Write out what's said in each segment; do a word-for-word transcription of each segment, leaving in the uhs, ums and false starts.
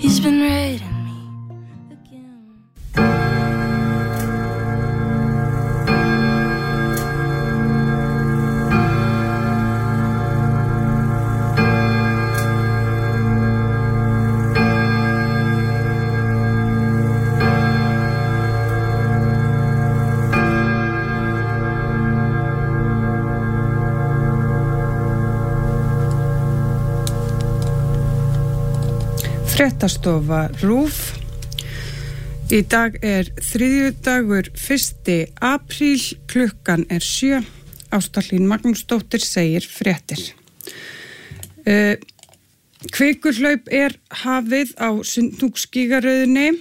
He's been raiding me again. Fréttastofa RÚV. Í dag er þriðjudagur fyrsti apríl, klukkan er sjö. Ásta Hlín Magnúsdóttir segir fréttir. Uh, Kvikuhlaup er hafið á Sundhnúksgígaröðinni.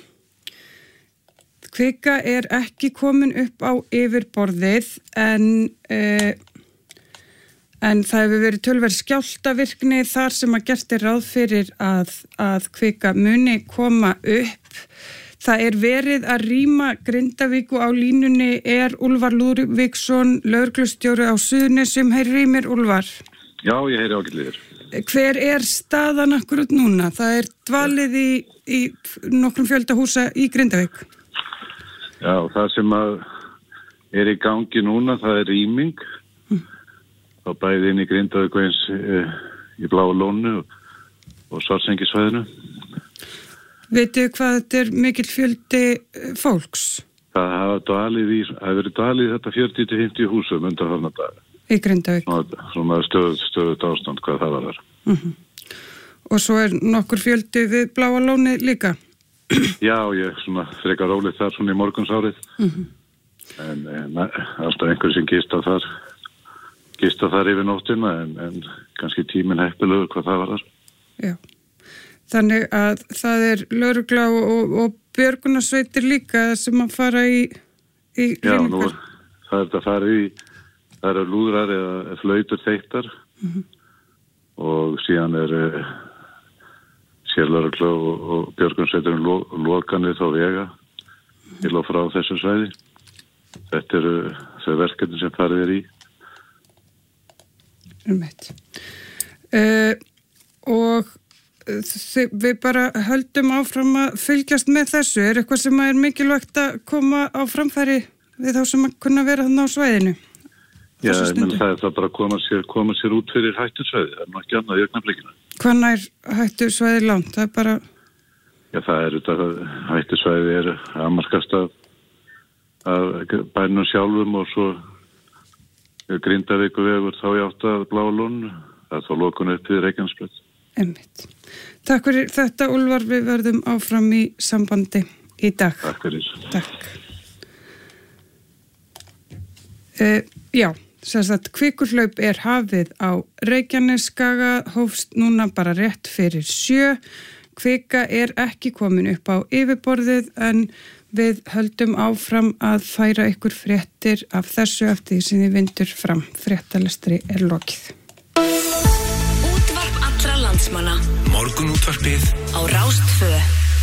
Kvika er ekki komin upp á yfirborðið en uh, En það hefur verið tölverð skjálftavirkni þar sem að gert er ráð fyrir að, að kvika muni koma upp. Það er verið að rýma Grindavík og á línunni er Úlfar Lúðvíksson, lögreglustjóri á Suðurnesjum. Heyri í mér, Úlfar? Já, ég heyri ágætlega. Hver er staðan akkurat núna? Það er dvalið í, í nokkrum fjölda húsa í Grindavík. Já, það sem að er í gangi núna, það er rýming. Þá bæði inn í Grindavík og eins e, í Bláa lónu og, og Svartsengisvæðinu. Veitu hvað þetta er mikill fjöldi fólks? Það hafa dvalið í, það hefur verið dvalið í þetta fjörutíu til fimmtíu húsum undanfarna daga. Í Grindavík? Svona, svona stöðut, stöðut ástand hvað það var þar. Uh-huh. Og svo er nokkur fjöldi við Bláa lóni líka? Já, ég svona frekar rólið þar svona í morgunsárið. Uh-huh. En, en alltaf einhver sem gista þar. Gista þar yfir nóttina en, en kannski tíminn heppilegur hvað það var þar. Já, þannig að það er lögregla og, og björgunarsveitir líka sem að fara í, í Já, nú það er þetta að fara í, það eru lúðrar eða flautur þeittar uh-huh. og síðan er uh, sérlögregla og, og björgunarsveiturinn lo, lokanir þá vega uh-huh. til og frá þessu svæði. Þetta eru þau verkefni sem farið er í. Um uh, og þið, við bara höldum áfram að fylgjast með þessu. Er eitthvað sem er mikilvægt að koma á framfæri við þá sem að kunna vera þarna á svæðinu? Já, menn það er það bara að koma sér, koma sér út fyrir hættusvæði. Það er nú ekki annað í augnablikinu. Hvað nær hættusvæði langt? Það er bara... Já, það er þetta hættusvæði er afmarkast af, af bænum sjálfum og svo Grindavíkuvegur þá í átt að Bláa lónu. Það er þá lokun upp við Reykjanesbraut. Einmitt. Takk fyrir þetta, Úlfar. Við verðum áfram í sambandi í dag. Takk fyrir. Takk. Uh, já, sem sagt, kvikuhlaup er hafið á Reykjanesskaga, hófst núna bara rétt fyrir sjö. Kvika er ekki komin upp á yfirborðið en við höldum áfram að færa ykkur fréttir af þessu eftir því sem þið vindur fram. Fréttalestri er lokið. Útvarp allra landsmanna. Morgunútvarpið á Rás tvö.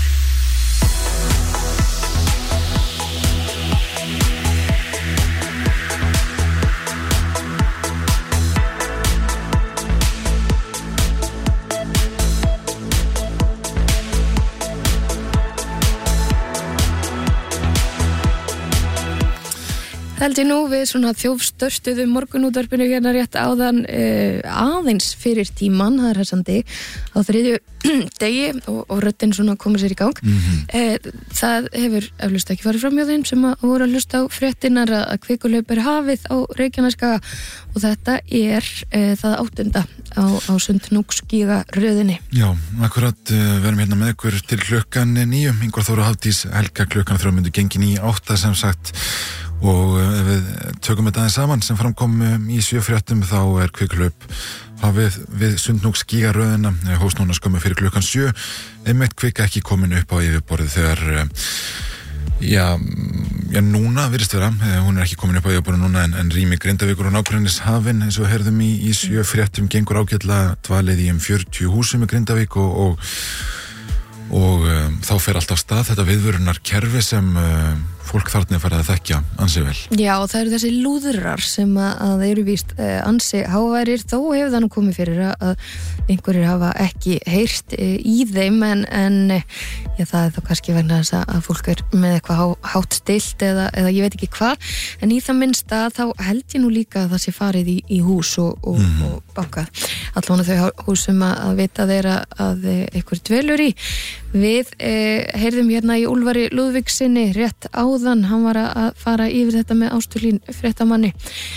Held ég nú við svona þjófstörstuðu morgunútvarpinu hérna rétt áðan uh, aðeins fyrir tíman, það er hæsandi á þriðju degi og, og röddin svona komið sér í gang. Mm-hmm. Uh, það hefur eflaust ekki farið fram hjá þeim sem að voru að hlusta á fréttinar að kvikuhlaup er hafið á Reykjanesskaga og þetta er uh, það áttunda á, á Sundhnúksgígaröðinni. Já, akkurat uh, verum hérna með ykkur til klukkan níu. Ingvar Þóra Hafdís, Helga klukkan þrjá myndu gengin í átta sem sagt. Og ef við tökum þetta aðeins saman sem framkom í sjö fréttum þá er kvikuhlaup hafið við Sundhnúksgígaröðina hófst núna skömmu fyrir klukkan sjö einmitt kvika ekki komin upp á yfirborðið þegar já, já núna virðist vera hún er ekki komin upp á yfirborðið núna en, en rými Grindavíkur og nágrennis hafin eins og herðum í, í sjö fréttum gengur ágætlega dvalið í um fjörutíu húsum í Grindavík og, og og um, þá fer allt á stað þetta viðvörunar kerfi sem uh, fólk þarna er farið að þekkja ansi vel. Já, og það eru þessi lúðrar sem að, að eru víst eh, ansi háværir, þó hefur það nú komið fyrir að, að einhverjir hafa ekki heyrt eh, í þeim en, en já, það er þá kannski vegna þess að fólk er með eitthvað há, hátt stilt eða, eða ég veit ekki hvað, en í það minnsta þá held ég nú líka að það sé farið í, í hús og, og, mm. og bankað. Allan þau hús sem að, að vita þeirra að einhver dvelur í. Við eh, heyrðum hérna í Úlfari Lúðvíksinni rétt áðan, hann var að fara yfir þetta með Ástulín fréttamanni.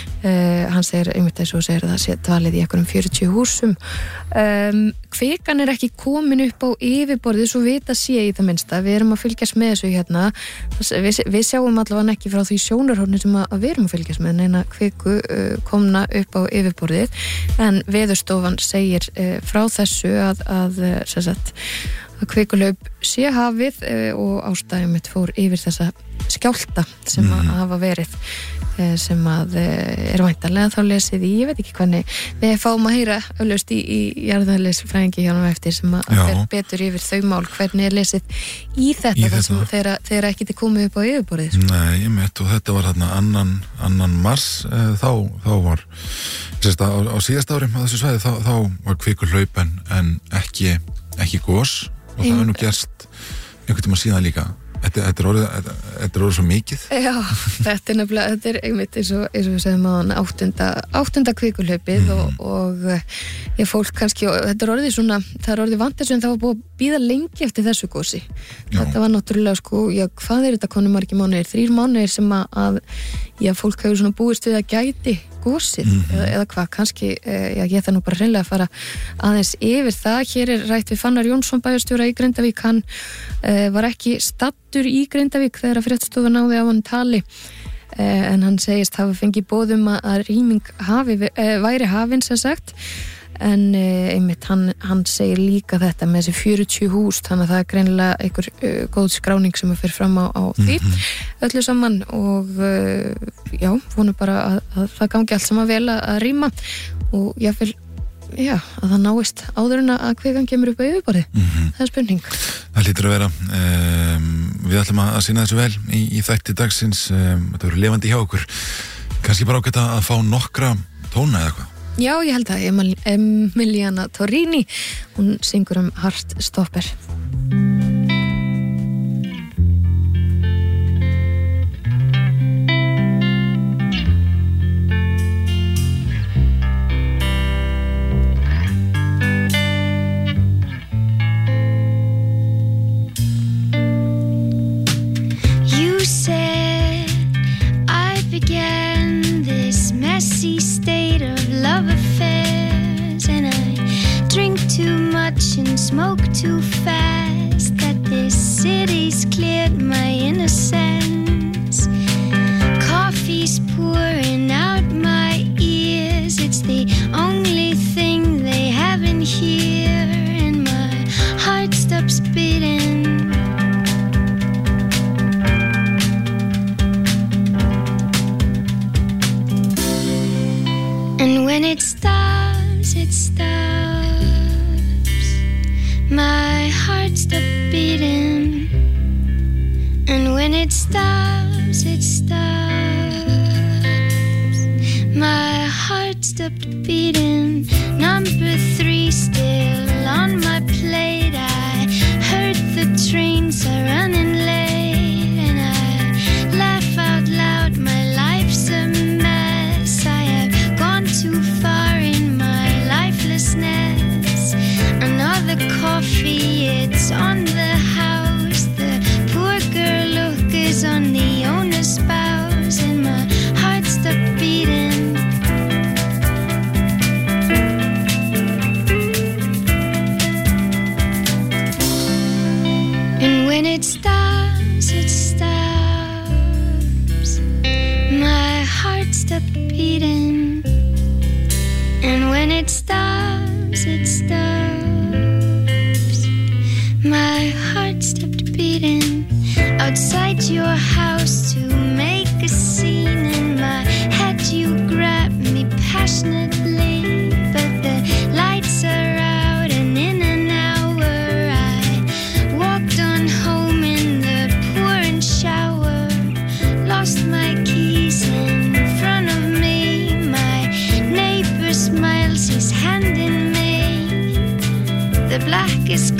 Eh, hann segir, einmitt þess og segir að það sé dvalið í einhverjum fjörutíu húsum. Um, kvikan er ekki komin upp á yfirborðið, svo vita sé í það minnsta. Við erum að fylgjast með þessu hérna. Við, við sjáum allavega ekki frá því sjónarhorni sem að, að við erum að fylgjast með neina kviku uh, komna upp á yfirborðið. En Veðurstofan segir uh, frá þessu að, að, sem sagt, að kvikulaup sé hafið uh, og ástæðum mitt fór yfir þessa skjálta sem mm. að hafa verið uh, sem að uh, er væntanlega þá lesið í, ég veit ekki hvernig við fáum að heyra auðlaust í, í jarðarleysfræðingi hjá hann eftir sem að fer betur yfir þau mál, hvernig er lesið í þetta, í þetta. Sem þeirra, þeirra ekki til komið upp á yfirborðið. Nei, ég mitt og þetta var þarna annan, annan mars uh, þá, þá var sérst, á, á síðast ári á þessu svæði þá, þá var kvikulaup en, en ekki, ekki gos og það er nú gerst einhvern tíma síðan líka. Þetta, þetta, er orðið, þetta, þetta er orðið svo mikið. Já, þetta er nefnilega, þetta er einmitt eins og, eins og við segjum að áttunda, áttunda kvikulaupið mm. og, og ég fólk kannski, og þetta er orðið svona, það er orðið vant þessu en það var búið að bíða lengi eftir þessu gosi. Já. Þetta var náttúrulega sko, já, hvað er þetta konu margir mánuðir? Þrír mánuðir sem að, að já, fólk hefur svona búist við að gæti gósið mm -hmm. eða, eða hvað, kannski já, ég það nú bara hreinlega að fara aðeins yfir það. Hér er rætt við Fannar Jónsson bæjarstjóra í Grindavík, hann uh, var ekki staddur í Grindavík þegar að fréttastofa náði af hann tali uh, en hann segist hafa fengið boðum að, að rýming hafi, uh, væri hafin sem sagt en uh, einmitt hann, hann segir líka þetta með þessi fjörutíu hús, þannig að það er greinilega einhver uh, góð skráning sem að fyrir fram á, á því mm -hmm. öllu saman og uh, já, vonum bara að, að það gangi allt saman vel að, að rýma og jáfnvel, já, að það náist áður en að kvikan kemur upp á yfirborðið. Mm -hmm. Það er spurning. Það hlýtur að vera. Um, við ætlum að sína þessu vel í, í þætti dagsins. Um, þetta verður lifandi hjá okkur. Kannski bara ágætt að fá nokkra tóna eða eitthvað. Já, ég held að Emiliana Torrini, hún syngur um Heartstopper. You said I began this messy state of love affairs, and I drink too much and smoke too fast, that this city's cleared my innocence. Coffee's pouring out my ears, it's the only thing they have in here, and my heart stops beating. And when it stops, it stops. My heart stopped beating. And when it stops, it stops. My heart stopped beating. Number three still on my plate. I heard the trains are running late, and I laugh out loud. My life's a mess. I have gone too far in my lifelessness. Another coffee, it's on the house. The poor girl look is on the owner's spouse, and my heart stopped beating. And when it stops, it stops. My heart stopped beating. And when it stops, it stops. My heart stopped beating. Outside your house to make a scene, in my head you grab me passionately, but the lights are out, and in an hour I walked on home in the pouring shower.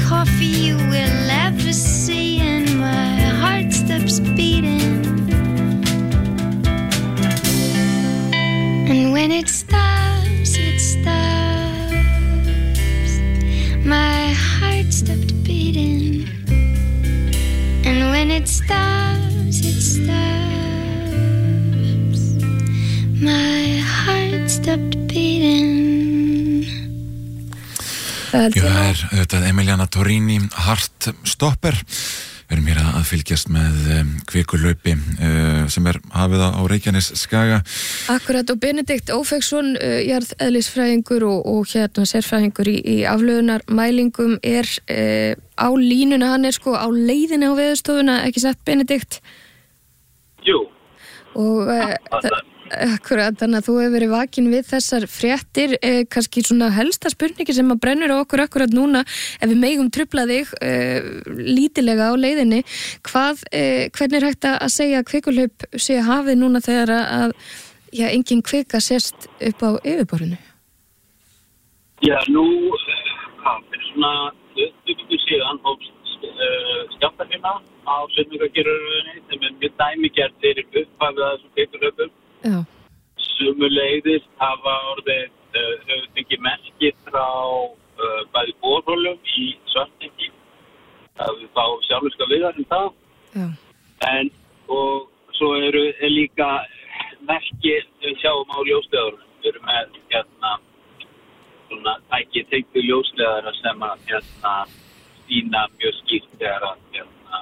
coffee you will ever see, and my heart stops beating. And when it stops, it stops. My heart stopped beating. And when it stops, it stops. My heart stopped beating. Jú, það er auðvitað Emiliana Torrini, Heartstopper. Við erum hér að fylgjast með um, kvikulaupi uh, sem er hafið á Reykjanes skaga. Akkurat, og Benedikt Ófeigsson, uh, jarðeðlisfræðingur og, og hérna sérfræðingur í, í aflöðunarmælingum er uh, á línuna, hann er sko á leiðinni á Veðurstofuna, ekki satt Benedikt? Jú. Og uh, akkurat, þannig að þú hefur verið vakin við þessar fréttir, eh, kannski svona helsta spurningi sem að brennur á okkur akkurat núna, ef við megum trufla þig eh, lítilega á leiðinni, hvað, eh, hvernig er hægt að segja að kvikulaup sé hafið núna þegar að, já, engin kvika sést upp á yfirborðinu? Já, nú, hvað, fyrir svona tuttugu síðan hófst uh, skjálftahrinna á Suðurnesjagerðinni sem er mjög dæmigert fyrir upphafið að þessum kvikuhlaupum. Já. Sumuleiðis hafa orðið uh, höfðu fengið merki frá uh, bæði borholum í Svartengi. Það við fá sjálfurska viðar um það. Já. En og svo eru er líka merki við sjáum á ljósleiðarum. Við erum með hérna svona tæki tengdu ljósleiðara sem að hérna sýna mjög skýrt þegar að hérna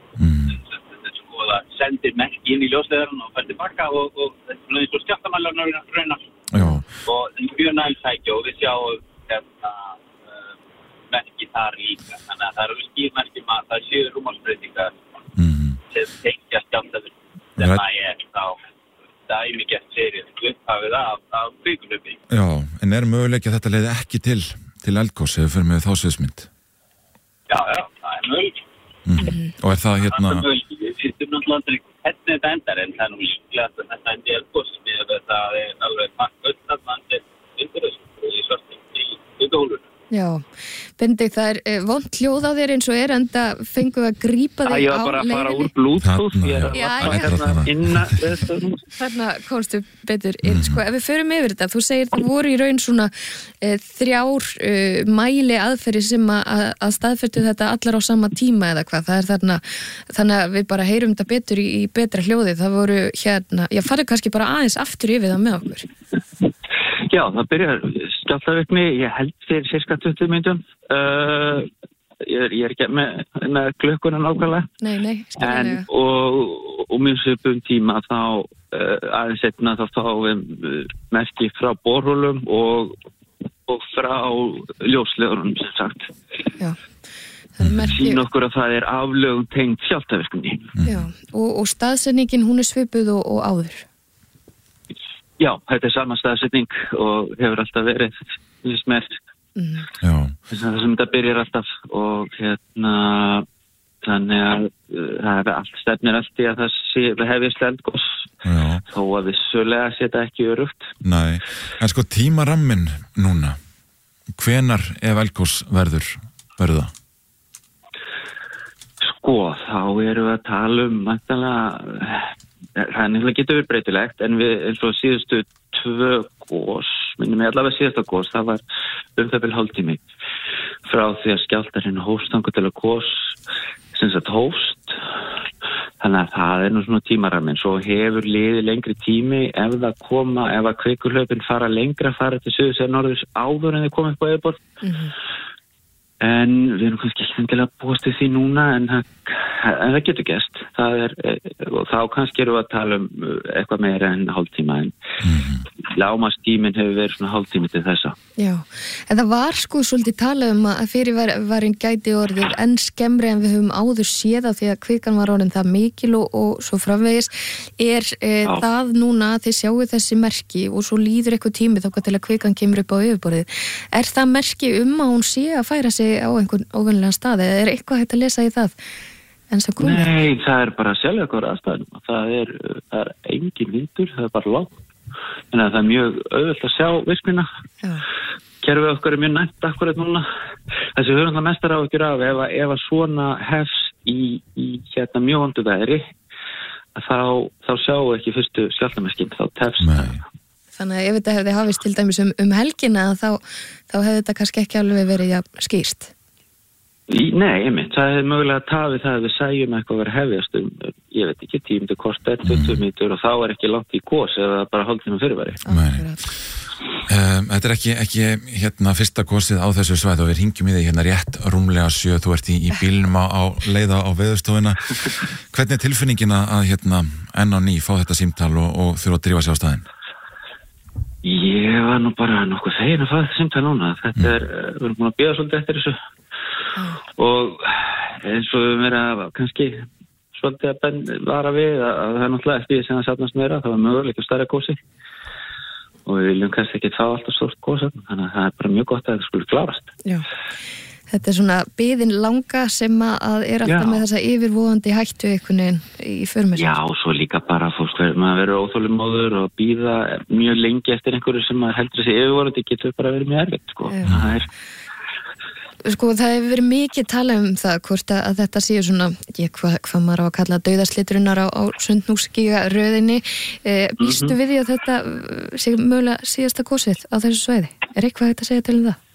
og sendir merki inn í ljósleiðaran og fer tilbaka og, og þetta er eins og skjálftamælarnar raunar og mjög næltæki og við sjáum hérna uh, merki þar líka, þannig að það eru skýrmerkjum að það séu rúmálsbreytingar mm. sem tengja skjálftavirkni sem að ég þá dæmigert serið upphafið af, af kvikulaupi. Já, en er möguleiki að þetta leiði ekki til til eldgos ef við fyrir með þá sviðsmynd? Já, já, það er möguleiki. Mm. Og er það hérna það er möguleiki, við fyrstum náttúrulega aldrei hvernig þetta endar en það er nú líklega að þetta endi eldgos með þetta er alveg pakk öll að mann er undiröðsum í Svartengi í Ítahólunum. Já, Benedikt, það er eh, vont hljóð á þér eins og er en það fengu að grípa þig á leiðinni. Það er bara að fara úr Bluetooth. Já, já. Inna, Þarna komstu betur inn. Sko, ef við förum yfir þetta, þú segir það voru í raun svona eh, þrjár eh, mæli aðferði sem að, að staðfyrtu þetta allar á sama tíma eða hvað. Það er þarna, þannig að við bara heyrum þetta betur í, í betra hljóði. Það voru hérna, ég farið kannski bara aðeins aftur yfir það með okkur. Já, það byrjar skjálftavirkni, ég held fyrir cirka tuttugu mínútum. Uh, ég, er, ég er ekki með, með klukkuna nákvæmlega. Nei, nei, skiljanlega. Og, og mjög svipum tíma þá uh, aðeins setna þá fáum við merki frá borholum og, og frá ljósleiðarum sem sagt. Já. Merki... Sýn okkur að það er aflögum tengd skjálftavirkni. Já, og, og staðsetningin hún er svipuð og, og áður. Já, þetta er sama staðsetning og hefur alltaf verið smert. Mm. Þess að þessum þetta byrjar alltaf og hérna þannig að það hefur allt stefnir allt í að það sé, hefist eldgos þó að vissulega sé þetta ekki örugt. Nei, en sko tímarammin núna, hvenar ef eldgos verður verða? Sko, þá erum við að tala um mæntanlega það er nefnilega getur verið breytilegt en við eins og síðustu tvö gos, minnum ég allavega síðasta gos, það var um það bil hálftími frá því að skjálftarinn hófst þangað til að gos sem sagt hófst, þannig að það er nú svona tímaraminn, svo hefur liðið lengri tími ef það koma, ef að kvikuhlaupin fara lengra, fara til suðurs eða norðurs áður en þeir koma upp á yfirborð. Mm-hmm. En við erum kannski ekki endilega búist við því núna en það, en það getur gerst. Það er, og þá kannski erum við að tala um eitthvað meira en hálftíma en mm. lágmarkstíminn hefur verið svona hálftími til þessa. Já, en það var sko svolítið talað um að fyrirvarinn gæti orðið enn skemmri en við höfum áður séð af því að kvikan var orðin það mikil og, og svo framvegis. Er e, það núna að þið sjáu þessi merki og svo líður eitthvað tími þá til að kvikan kemur upp á yfirborðið. Er það merki um að hún sé að færa sig á einhvern óvennilegan stað eða er eitthvað hægt að lesa í það? Nei, það er bara sjálflega aðstæðum. Það er, það er engin vindur, það er bara lágt. þannig að það er mjög auðvelt að sjá virknina. Já. Kerfið okkar er mjög næmt akkurat núna. Þessi höfum það mestar á að gera af ef, að- ef að svona hefst í, í hérna mjög vondu veðri, að þá, þá sjáum við ekki fyrstu skjálftamerkin, þá tefst Nei. Þannig að ef þetta hefði hafist til dæmis um, um helgina þá, þá hefði þetta kannski ekki alveg verið ja, skýrt. Í, nei, einmitt, það er mögulega tafið það að við sæjum eitthvað verið hefjast um, ég veit ekki, tíu mínútur kort, tuttugu mínútur og þá er ekki langt í gos eða bara hálftíma fyrirværi. Akkurat. Um, þetta er ekki, ekki hérna fyrsta gósið á þessu svæði og við ringjum í þig hérna rétt rúmlega sjö, þú ert í, í bílnum á, á leiða á Veðurstofuna. Hvernig er tilfinningin að hérna enn á ný fá þetta símtal og, og þurfa að drífa sig á staðinn? Ég var nú bara nokkuð fegin að fá þetta símtal núna. Þetta er, við erum búin að bíða svolítið eftir þessu. Og eins og við verðum að kannski svolítið að ben, vara við að, að það er náttúrulega eftir því sem það satnast meira, það var möguleika stærra gósi og við viljum kannski ekki fá alltaf stórt gósa, þannig að það er bara mjög gott að þetta skulle klárast. Já. Þetta er svona biðin langa sem að er alltaf Já. með þessa yfirvóðandi hættu einhvern veginn í förmessum. Já, og svo líka bara fólk verður, maður verður óþolinmóður og býða mjög lengi eftir einhverju sem maður heldur þessi yfirvóðandi getur bara verið mjög erfitt, sko. Já. Það er Sko það hefur verið mikið talað um það hvort að, að þetta séu svona, ég, hvað hva maður á að kalla dauðaslitrunar á, á Sundhnúksgíga röðinni. Eh, býstu Mhm. við því að þetta eh, sé mögulega síðasta gósið á þessu svæði? Er eitthvað hægt að segja til um það?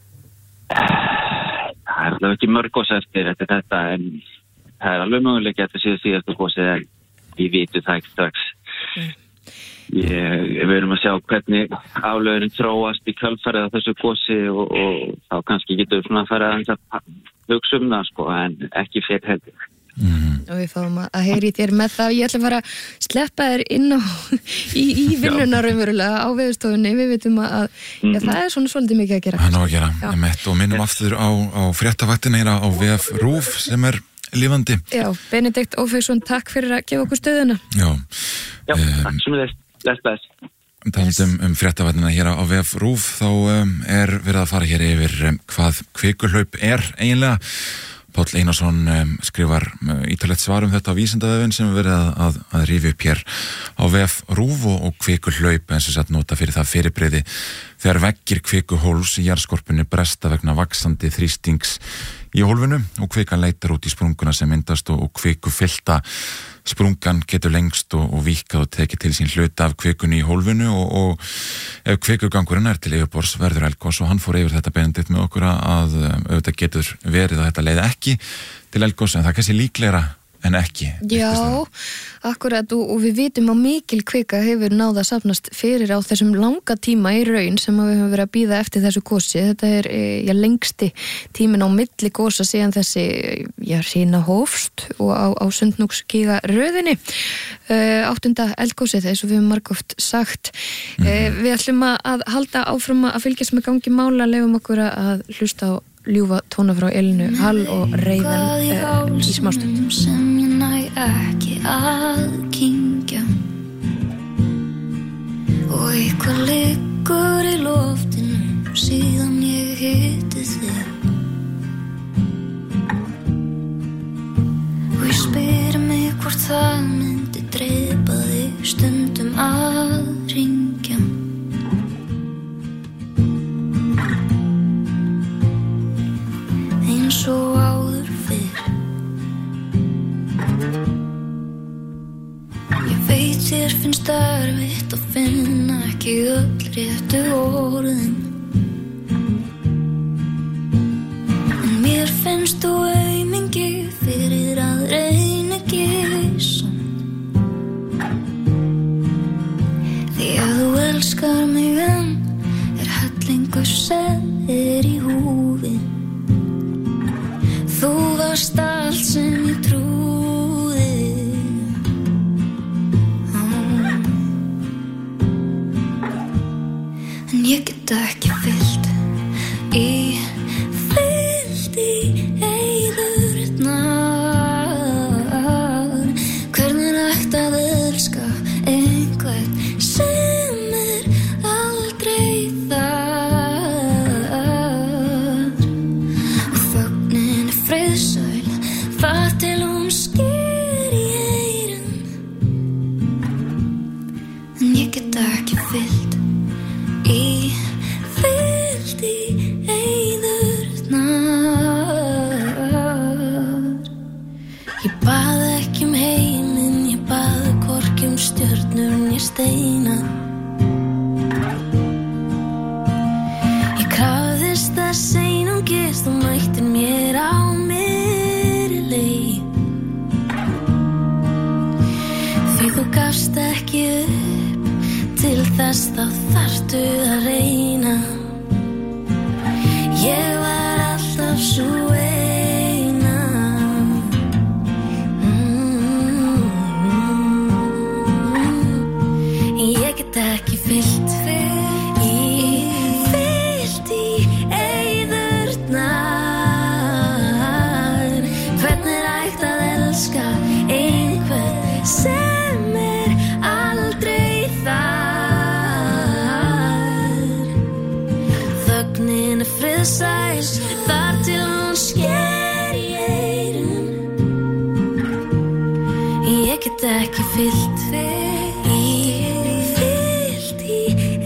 Það er alveg ekki mörg gos eftir eftir þetta, en það er alveg möguleik að þetta séu síðastu gósið en við vitum það ekki strax. Nei. Ég, við erum að sjá hvernig aflöðurinn þróast í kjölfarið á þessu gósi og, og þá kannski getur við svona að fara að hugsa um það, sko, en ekki fyrir heldur. Mm. Og við fáum að, að heyri þér með það. Ég ætla að fara að sleppa þér inn á í, í vinnuna raunverulega á Veðurstofunni. Við veitum að, að Mhm. já, það er svona svolítið mikið að gera. Það er nóg að gera, Já. emitt, og minnum aftur á, á fréttavaktina hérna á V F RÚV sem er lifandi. Já, Benedikt Ófeigsson, takk fyrir að gefa okkur stöðuna. Já, Já, Um, takk sem þess, þess, þess. talandi um, um fréttavaktina hér á V F RÚV þá um, er verið að fara hér yfir um, hvað kvikuhlaup er eiginlega. Páll Einarsson um, skrifar um, ítalegt svar um þetta á Vísindavefinn sem er verið að, að, að rífi upp hér á V F RÚV og, og kvikuhlaup eins og sett nota fyrir það fyrirbrigði þegar veggir kvikuhóls í jarðskorpunni bresta vegna vaxandi þrýstings í hólfinu og kvikan leitar út í sprunguna sem myndast og, og kvikufyllta sprungan getur lengst og, og víkkað og tekið til sín hluta af kvikunni í hólfinu og, og ef kvikugangurinn er til yfirbors verður eldgos og hann fór yfir þetta Benedikt með okkur að auðvitað getur verið að þetta leiði ekki til eldgos en það er kannski líklegra en ekki. Já, akkurat og, og við vitum að mikil kvika hefur náða að safnast fyrir á þessum langa tíma í raun sem við höfum verið að bíða eftir þessu gósi. Þetta er já, lengsti tímin á milli gósa síðan þessi já, sína hófst og á, á Sundhnúksgíga röðinni. Uh, áttunda eldgósið, eins og við höfum margóft sagt. Mm. Uh, við ætlum að halda áfram að fylgjast með gangi mála, lefum okkur að hlusta á ljúfa tóna frá Elinu Hall og Reiðan uh, í smástund. Sem ég næ ekki að kyngja og eitthvað liggur í loftinu síðan ég hitti þig og ég spyr mig hvort það myndi dreipa þig stundum að ringja eins og áður fyrr. Ég veit þér finnst erfitt að finna ekki öll réttu orðin en mér finnst þú aumingi fyrir að reyna ekki samt því að þú elskar mig en er hellingur sem er í húfi. Þú varst allt sem ég trúði oh. En ég get ekki fyllt í fyllt í eyðurnar Hvernig er hægt að elska einhvern sem er aldrei þar og þögnin er friðsæl þar til hún sker í eyrun en ég get ekki ekki fyllt í fyllt í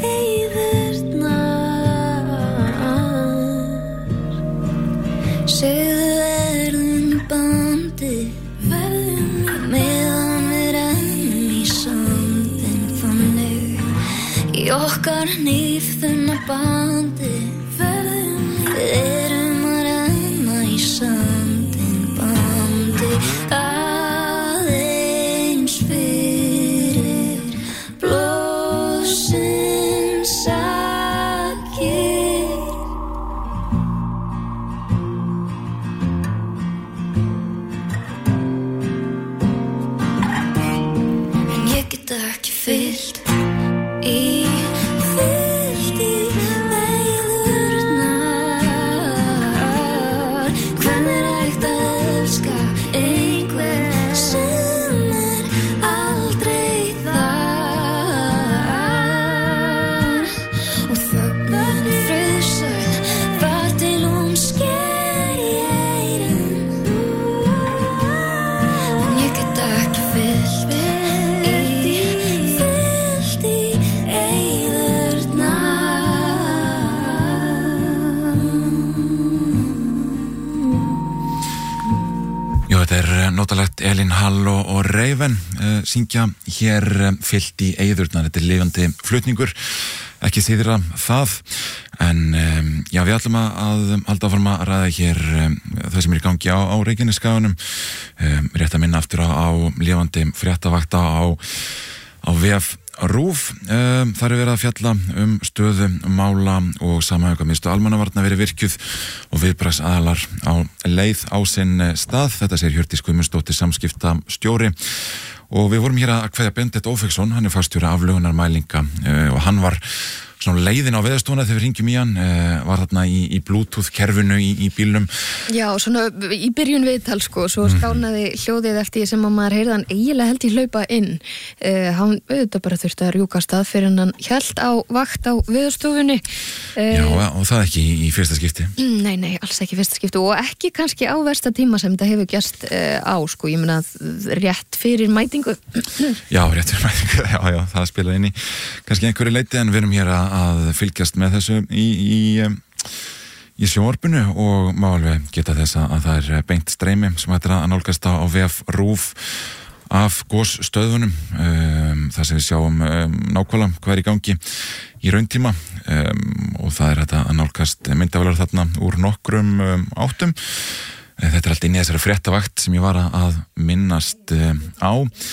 eyðurnar. Segðu verðum bandi, verðum meðan við rennum í sandinn þannig í okkar nýfðunna bandi. Verðum við erum að renna í sandinn bandi. Aðeins fyrir blóðsins sakir. En ég get ekki fyllt í fyllt í eyðurnar. Hvernig er hægt að elska einhver sem er aldrei þar? Og þögnin friðsæl var til hún sker í eyrun. En ég get ekki fyllt í fyllt í eyðurnar. Jú, þetta er eh, notalegt Elín Hall og, og Raven uh, syngja hér uh, fyllt í eyðurnar. Þetta er lifandi flutningur, ekki síðra það. En um, já, við ætlum að, að halda áfram að ræða hér um, það sem er í gangi á, á Reykjanesskaganum. Um, rétt að minna aftur á, á lifandi fréttavakta á, á vef RÚV. Um, þar er verið að fjalla um stöðu mála og samhæfingarmiðstöð almannavarna verið virkjuð og viðbragðsaðilar á leið á sinn stað. Þetta segir Hjördís Guðmundsdóttir samskiptastjóri. Og við vorum hér að kveðja Benedikt Ófeigsson, hann er faststjóri aflögunarmælinga uh, og hann var svona leiðin á veðurstofuna þegar við hringjum í hann, uh, var þarna í, í Bluetooth kerfinu í, í bílnum. Já, svona í byrjun viðtal sko, svo skánaði hljóðið eftir því sem að maður heyrði hann eiginlega held í hlaupa inn. Uh, hann auðvitað bara þurfti að rjúka stað fyrir hann hélt á vakt á veðurstofunni. Uh, Já, og það ekki í, í fyrsta skipti. Nei, nei, alls ekki fyrsta skipti og ekki kannski á versta tíma sem þetta hefur gerst uh, á, sko, ég meina rétt fyrir mætingu. Já, rétt fyrir mætingu, já, já, það spilaði inn í kannski einhverju leiti, en við erum hér að að fylgjast með þessu í, í, í sjónvarpinu og má alveg geta þess að það er beint streymi sem hættir að nálgast á vef RÚV af gosstöðvunum, um, þar sem við sjáum um, nákvæmlega hvað er í gangi í rauntíma um, og það er þetta að nálgast myndavélar þarna úr nokkrum um, áttum. Þetta er allt inn í þessari fréttavakt sem ég var að minnast um, á.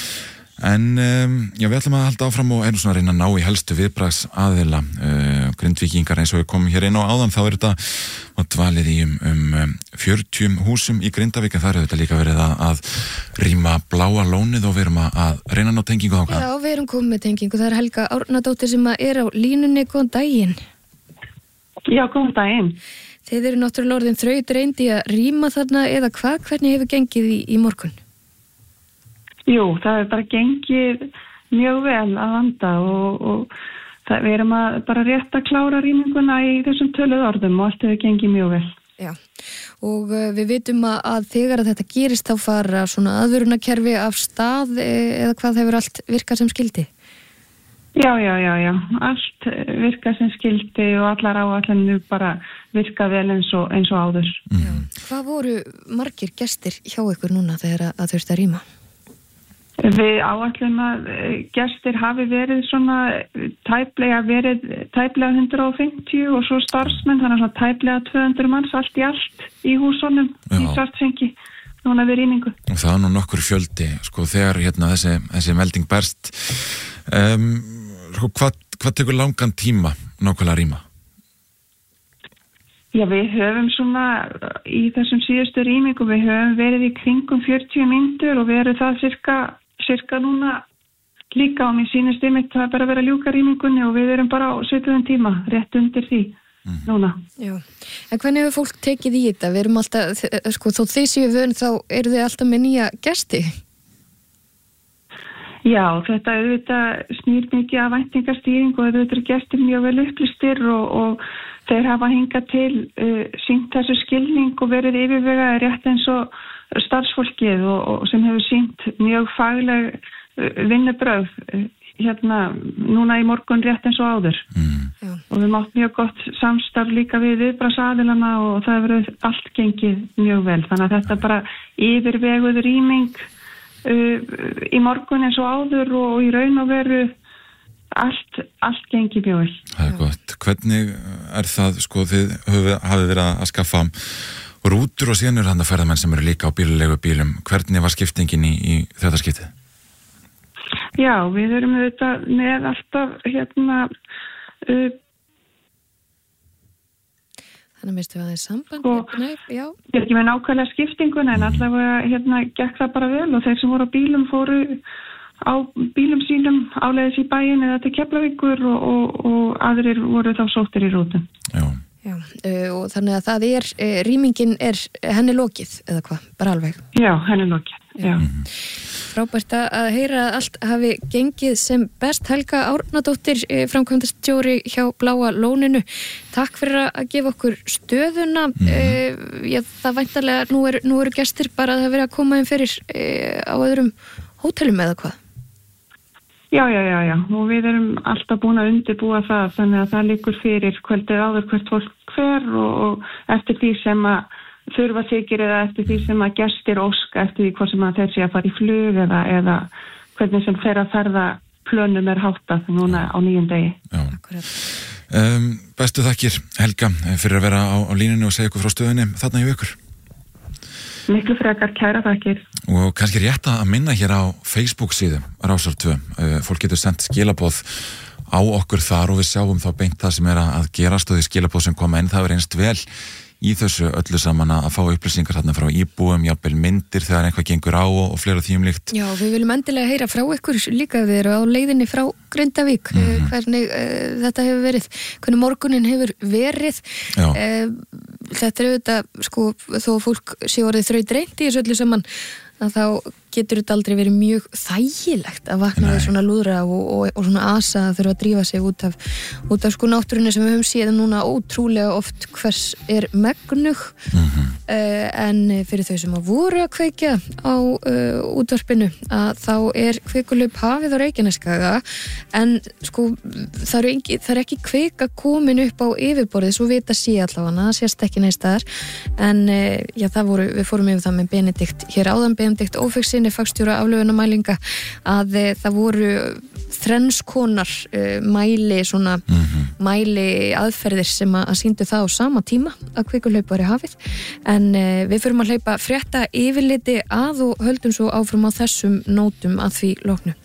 En um, já, við ætlum að halda áfram og einu svona að reyna að ná í helstu viðbragðsaðila uh, grindvíkingar eins og við komum hér inn á áðan. Þá er þetta að dvalið í um, um fjörutíu húsum í Grindavík, en það er þetta líka verið að, að rýma Bláa lónið og við erum að, að reyna að ná tengingu þangað. Já, við erum komið með tengingu. Það er Helga Árnadóttir sem er á línunni. Góðan daginn. Já, góðan daginn. Þeir eru náttúrulega orðin þraut reyndi að rýma þarna eða hvað? Hvernig hefur gengið í, í morgun? Jú, það er bara gengið mjög vel að vanda og, og það, við erum að bara rétt að klára rýminguna í þessum töluð orðum og allt hefur gengið mjög vel. Já, og uh, við vitum að, að þegar að þetta gerist þá fara svona aðvörunarkerfi af stað eða hvað hefur allt virkað sem skildi? Já, já, já, já, allt virkað sem skildi og allar áætlanir bara virkað vel eins og, eins og áður. Já. Hvað voru margir gestir hjá ykkur núna þegar að þurfti að rýma? Við áætlum að gestir hafi verið svona tæplega verið tæplega hundrað fimmtíu og svo starfsmenn, þannig að tæplega tvö hundruð manns allt í allt í húsunum í Svartsengi núna við rýmingu. Og það er nú nokkur fjöldi, sko, þegar hérna þessi, þessi melding berst, um, sko, hvað, hvað tekur langan tíma nákvæmlega að rýma? Já, við höfum svona í þessum síðustu rýmingu, við höfum verið í kringum fjörutíu mínútur og við erum það cirka cirka núna líka á mér sýnist einmitt það er bara að vera að ljúka rýmingunni og við erum bara á svipuðum tíma, rétt undir því mm. núna. Já, en hvernig hefur fólk tekið í þetta? Við erum alltaf, sko, þó þið séu vön þá eru þið alltaf með nýja gesti? Já, þetta auðvitað snýr mikið af væntingastýring og auðvitað eru gestir mjög vel upplýstir og, og þeir hafa hingað til uh, sýnt þessu skilning og verið yfirvegaði rétt eins og starfsfólkið og, og sem hefur sýnt mjög fagleg vinnubrögð hérna núna í morgun rétt eins og áður. Mm. Og við mátt mjög gott samstarf líka við viðbragðsaðilana og það hefur allt gengið mjög vel. Þannig að þetta bara yfirveguð rýming uh, í morgun eins og áður og í raun og veru allt, allt gengið mjög vel. Það er gott. Hvernig er það, sko, þið hafið verið að skaffa rútur og síðan eru þarna ferðamenn sem eru líka á bílulegu bílum. Hvernig var skiptingin í, í þetta skiptið? Já, við erum auðvitað með alltaf hérna uh, Þannig að mistu að það er samband og Nei, já. Ég er ekki með nákvæmlega skiptinguna en allavega hérna gekk það bara vel og þeir sem voru á bílum fóru á bílum sínum áleiðis í bæinn eða til Keflavíkur og, og, og aðrir voru þá sóttir í rútum. Já. Já, uh, og þannig að það er, uh, rýmingin er henni lokið, eða hvað, bara alveg? Já, henni lokið, já. Mm. Frábært að heyra að allt hafi gengið sem best. Helga Árnadóttir, uh, framkvæmdastjóri hjá Bláa Lóninu. Takk fyrir að gefa okkur stöðuna. Mm. Uh, já, það væntanlega, nú eru nú eru gestir bara að það verið að koma inn fyrir uh, á öðrum hótelum eða hvað? Já, já, já, já, og við erum alltaf búin að undirbúa það, þannig að það liggur fyrir kvöldið áður hvert fólk hver og, og eftir því sem að þurfa þykir eða eftir því sem að gestir óska, eftir því hvað sem að þeir sé að fara í flug eða, eða hvernig sem þeirra ferða plönum er háttað núna á nýjum degi. Já. Um, bestu þakkir, Helga, fyrir að vera á, á línunni og segja ykkur frá stöðunni þarna í vikur. Miklu frekar, kæra þakkir. Og kannski rétt að minna hér á Facebook síðu Rásar tvö. Fólk getur sendt skilaboð á okkur þar og við sjáum þá beint það sem er að gerast og því skilaboð sem koma inn. Það er einst vel í þessu öllu saman að fá upplýsingar þarna frá íbúum, jafnvel myndir þegar einhvað gengur á og, og fleira þvíum líkt. Já, við viljum endilega heyra frá ykkur líka við erum á leiðinni frá Grindavík, mm-hmm. hvernig uh, þetta hefur verið, hvernig morgunin hefur verið. Uh, þetta er auðvitað, sko, þó fólk sé orðið þrautreint í þessu öllu saman, að þá getur þetta aldrei verið mjög þægilegt að vakna við svona lúðra og, og, og svona asa að þurfa að drífa sig út af, út af sko náttúrunni sem við höfum séð núna ótrúlega oft hvers er megnug mm-hmm. uh, en fyrir þau sem að voru að kveikja á uh, útvarpinu að þá er kveikulaup hafið á Reykjaneskaga en sko það er, engi, það er ekki kveika komin upp á yfirborðið svo vita sé allavega, það sést ekki neins staðar en uh, já það voru, við fórum yfir það með Benedikt hér áðan, Benedikt Ófegssinni fagstjóra aflöfunarmælinga að e, það voru þrennskonar e, mæli svona mm-hmm. mæli aðferðir sem að, að sýndu það á sama tíma að kveikulaup var í hafið en e, við förum að hlaupa frétta yfirliti að og höldum svo áfram á þessum nótum að því loknu.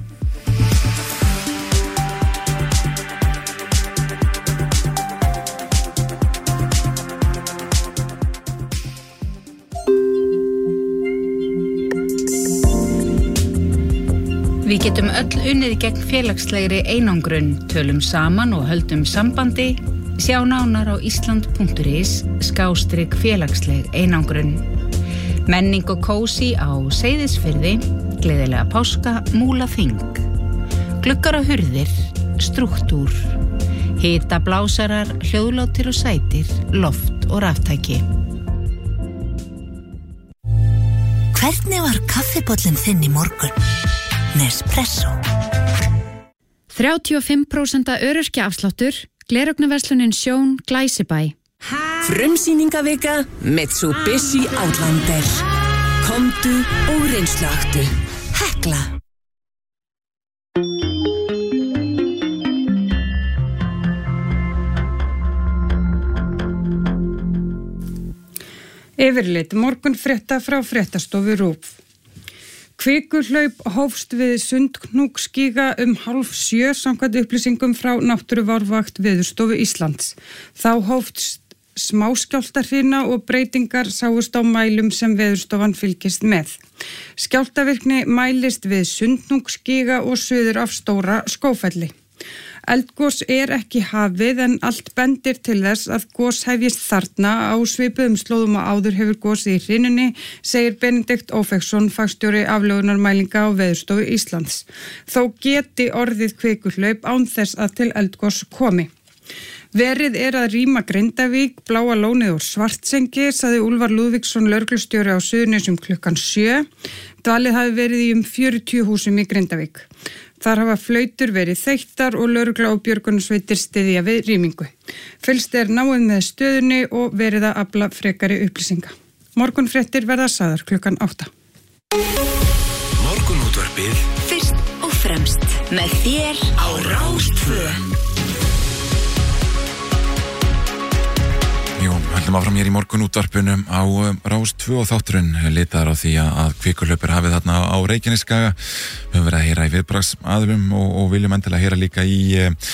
Við getum öll unnið gegn félagslegri einangrun, tölum saman og höldum sambandi, sjá nánar á ísland punktur is skástrik félagsleg einangrun. Menning og kósí á Seyðisfirði, gleðilega páska, Múlaþing. Gluggar á hurðir, strúktúr, hita blásarar, hljóðlátir og sætir, loft og raftæki. Hvernig var kaffibollin þinn í morgun? Nespresso. þrjátíu og fimm prósent öryrkjaafsláttur, gleraugnversluninn Sjón Glæsibæ. Frumsýningavika Mitsubishi Outlander. Komdu og reynsluaktu. Hekla. Yfirlit morgunfrétta frá fréttastofu RÚV. Kvikuhlaup hófst við Sundhnúksgíga um hálf sjö samkvæmt upplýsingum frá Náttúruvárvakt Veðurstofu Íslands. Þá hófst smáskjálftahrina og breytingar sáust á mælum sem Veðurstofan fylgist með. Skjálftavirkni mælist við Sundhnúksgíga og suður af Stóra Skógfelli. Eldgos er ekki hafið en allt bendir til þess að gos hefjist þarna á svipuðum slóðum og áður hefur gosið í hrynunni, segir Benedikt Ófegsson, fagstjóri aflögunarmælinga á Veðurstofu Íslands. Þó geti orðið kvikuhlaup án þess að til eldgos komi. Verið er að rýma Grindavík, Bláa lónið og Svartsengi, sagði Úlfar Lúðvíksson lögreglustjóri á Suðurnesjum klukkan sjö. Dvalið hafi verið í um fjörutíu húsum í Grindavík. Þar hafa flautur verið þeyttar og lögregla og björgunarsveitir styðja við rýmingu. Fylgst er náið með stöðunni og verið að afla frekari upplýsinga. Morgunfréttir verða sagðar klukkan átta. Morgunútvarpið fyrst og fremst með þér á Rás tvö. Jú, höldum áfram hér í morgunútvarpunum á Rás tvö og þátturinn litaðar á því að kvikurhlaupur hafið þarna á Reykjanesskaga. Við höfum verið að heyra í viðbragðsaðilum og, og viljum endilega heyra líka í,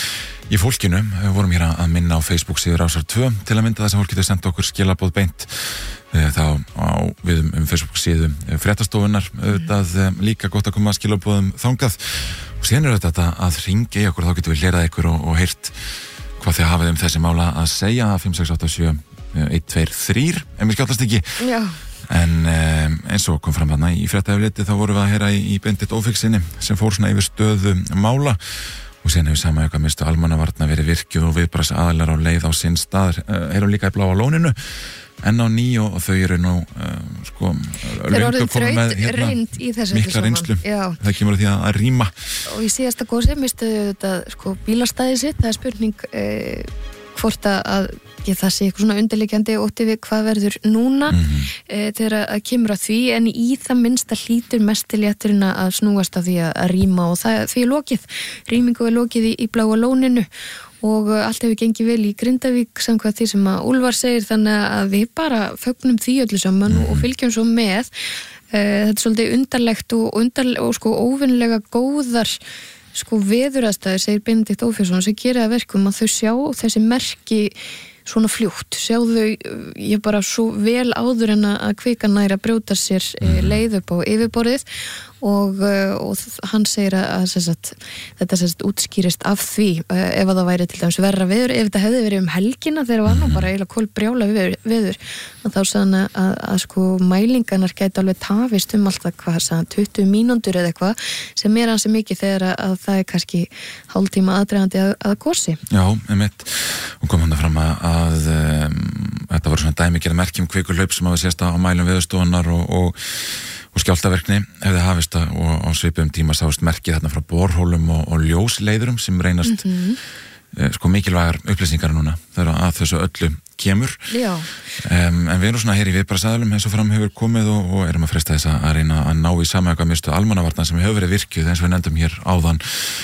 í fólkinu. Við vorum hér að minna á Facebook síður Rásar tvö til að mynda þess að fólk getur sendt okkur skilaboð beint þá á við um Facebook síðu fréttastofunnar. Auðvitað líka gott að koma að skilaboðum þangað og síðan er þetta að hringja í okkur, þá getum við hleraði ykkur og, og heyrt hvað þið hafið um þessi mála að segja. Fimm sex átta sjö eitt tveir þrír ef mér skjáttast ekki. Já. En um, eins og kom fram þarna í fréttaefliti þá vorum við að heyra í, í Bendit Ófíksinni sem fór svona yfir stöðu mála og síðan hefur sama eitthvað minnstu almannavarna verið virkjuð og viðbragðs aðilar á leið á sinn stað. Uh, heyrum líka í Bláa lóninu enn á ný og þau eru nú uh, sko löngu komið með hérna mikla reynslu. Það kemur að því að, að rýma. Og í síðasta gósi mistu þetta sko bílastæði sitt. Það er spurning eh, hvort að ég, það sé eitthvað svona undirliggjandi ótti við hvað verður núna mm-hmm. eh, þegar að kemur að því, en í það minnsta hlýtur mestilétturinn að snúast af því að rýma og það, því er lokið. Rýmingu er lokið í, í Bláa lóninu og allt hefur gengið vel í Grindavík samkvæmt því sem að Úlfar segir, þannig að við bara fögnum því öllu saman mm. og fylgjum svo með. Þetta er svolítið undarlegt og, undarle- og sko óvinnilega góðar sko veðuraðstæður, segir Benedikt Ófjörnsson, sem gerir að verkum að þau sjá þessi merki svona fljótt, sjá þau ég bara svo vel áður en að kvikan nær að brjóta sér mm. leið upp á yfirborðið og, og hann segir að, að, að þetta sagt, útskýrist af því ef að það væri til dæmis verra veður, ef þetta hefði verið um helgina þegar var nú bara eiginlega kolbrjála veður, veður þá sagði hann að, að sko mælingarnar gæti alveg tafist um alltaf hvað sagði, tuttugu mínútur eða eitthvað sem er hansi mikið þegar að, að það er kannski hálftíma aðdreifandi að, að gosi. Já, einmitt og kom hann að fram að, að um, þetta voru svona dæmigerð merki um kvikulhlaup sem hafa sést á mælum veðurstofunar og, og og skjálftaverkni hefði hafist og á svipum tíma sást merkið þarna frá borhólum og, og ljósleiðurum sem reynast mm-hmm. eh, sko mikilvægar upplýsingar núna þegar að þessu öllu kemur. Já. Um, en við erum svona hér í viðbragðsaðilum eins og fram hefur komið og, og erum að fresta þess að reyna að ná í samhægamiðstöð almannavarna sem hefur verið virkjuð eins og við nefndum hér áðan.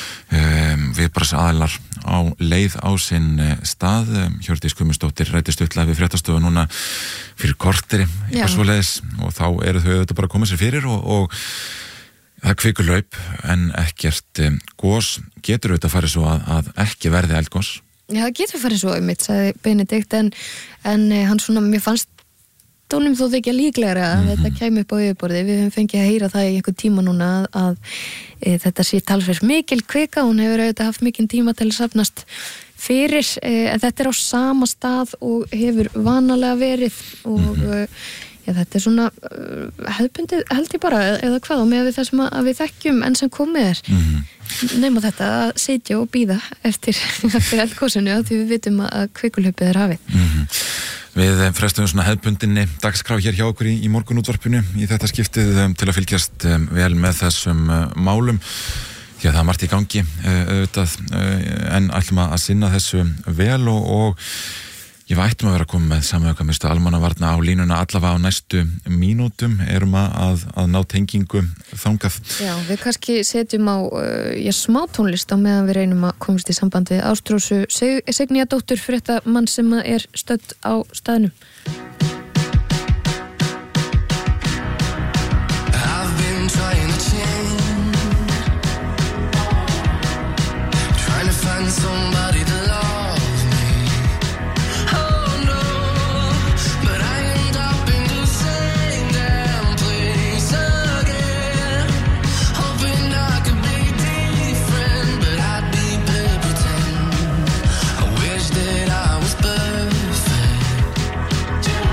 Um, viðbragðsaðilar á leið á sinn stað. um, Hjördís Guðmundsdóttir ræddi stuttlega við fréttastofu núna fyrir korteri eitthvað svoleiðis og þá eru þau auðvitað bara að koma sér fyrir og, og það kvikulhlaup en ekkert um, gos getur auðvitað farið svo að, að ekki verði eldgos. Já, það getur farið svo einmitt, sagði Benedikt en, en hann svona, mér fannst Dónum þó þykja líklegra að mm-hmm. þetta kæmi upp á yfirborði. Við höfum fengið að heyra það í einhver tíma núna að, að e, þetta sé talsverð mikil kvika, hún hefur auðvitað haft mikinn tíma til að safnast fyrir, e, en þetta er á sama stað og hefur vanalega verið og mm-hmm. já, þetta er svona uh, hefðbundið held ég bara eða hvað og með við það sem að við þekkjum enn sem komið er mm-hmm. nema þetta að sitja og bíða eftir, eftir eldgosinu því við vitum að kvikulhlaupið er hafið. Mm-hmm. Við frestum svona hefðbundinni dagskrá hér hjá okkur í, í morgunútvarpinu í þetta skiptið um, til að fylgjast um, vel með þessum uh, málum því að það er margt í gangi uh, auðvitað, uh, en ætlum að sinna þessu vel og, og ég var ættum að vera að koma með samhægamiðstöð almannavarna á línuna allavega á næstu mínútum, erum að, að ná tengingu þangað. Já, við kannski setjum á uh, já, smá tónlist á meðan við reynum að komast í sambandi við Ástrósu Seg- Signíadóttur fréttamann sem er stödd á staðnum. I wish that I was perfect.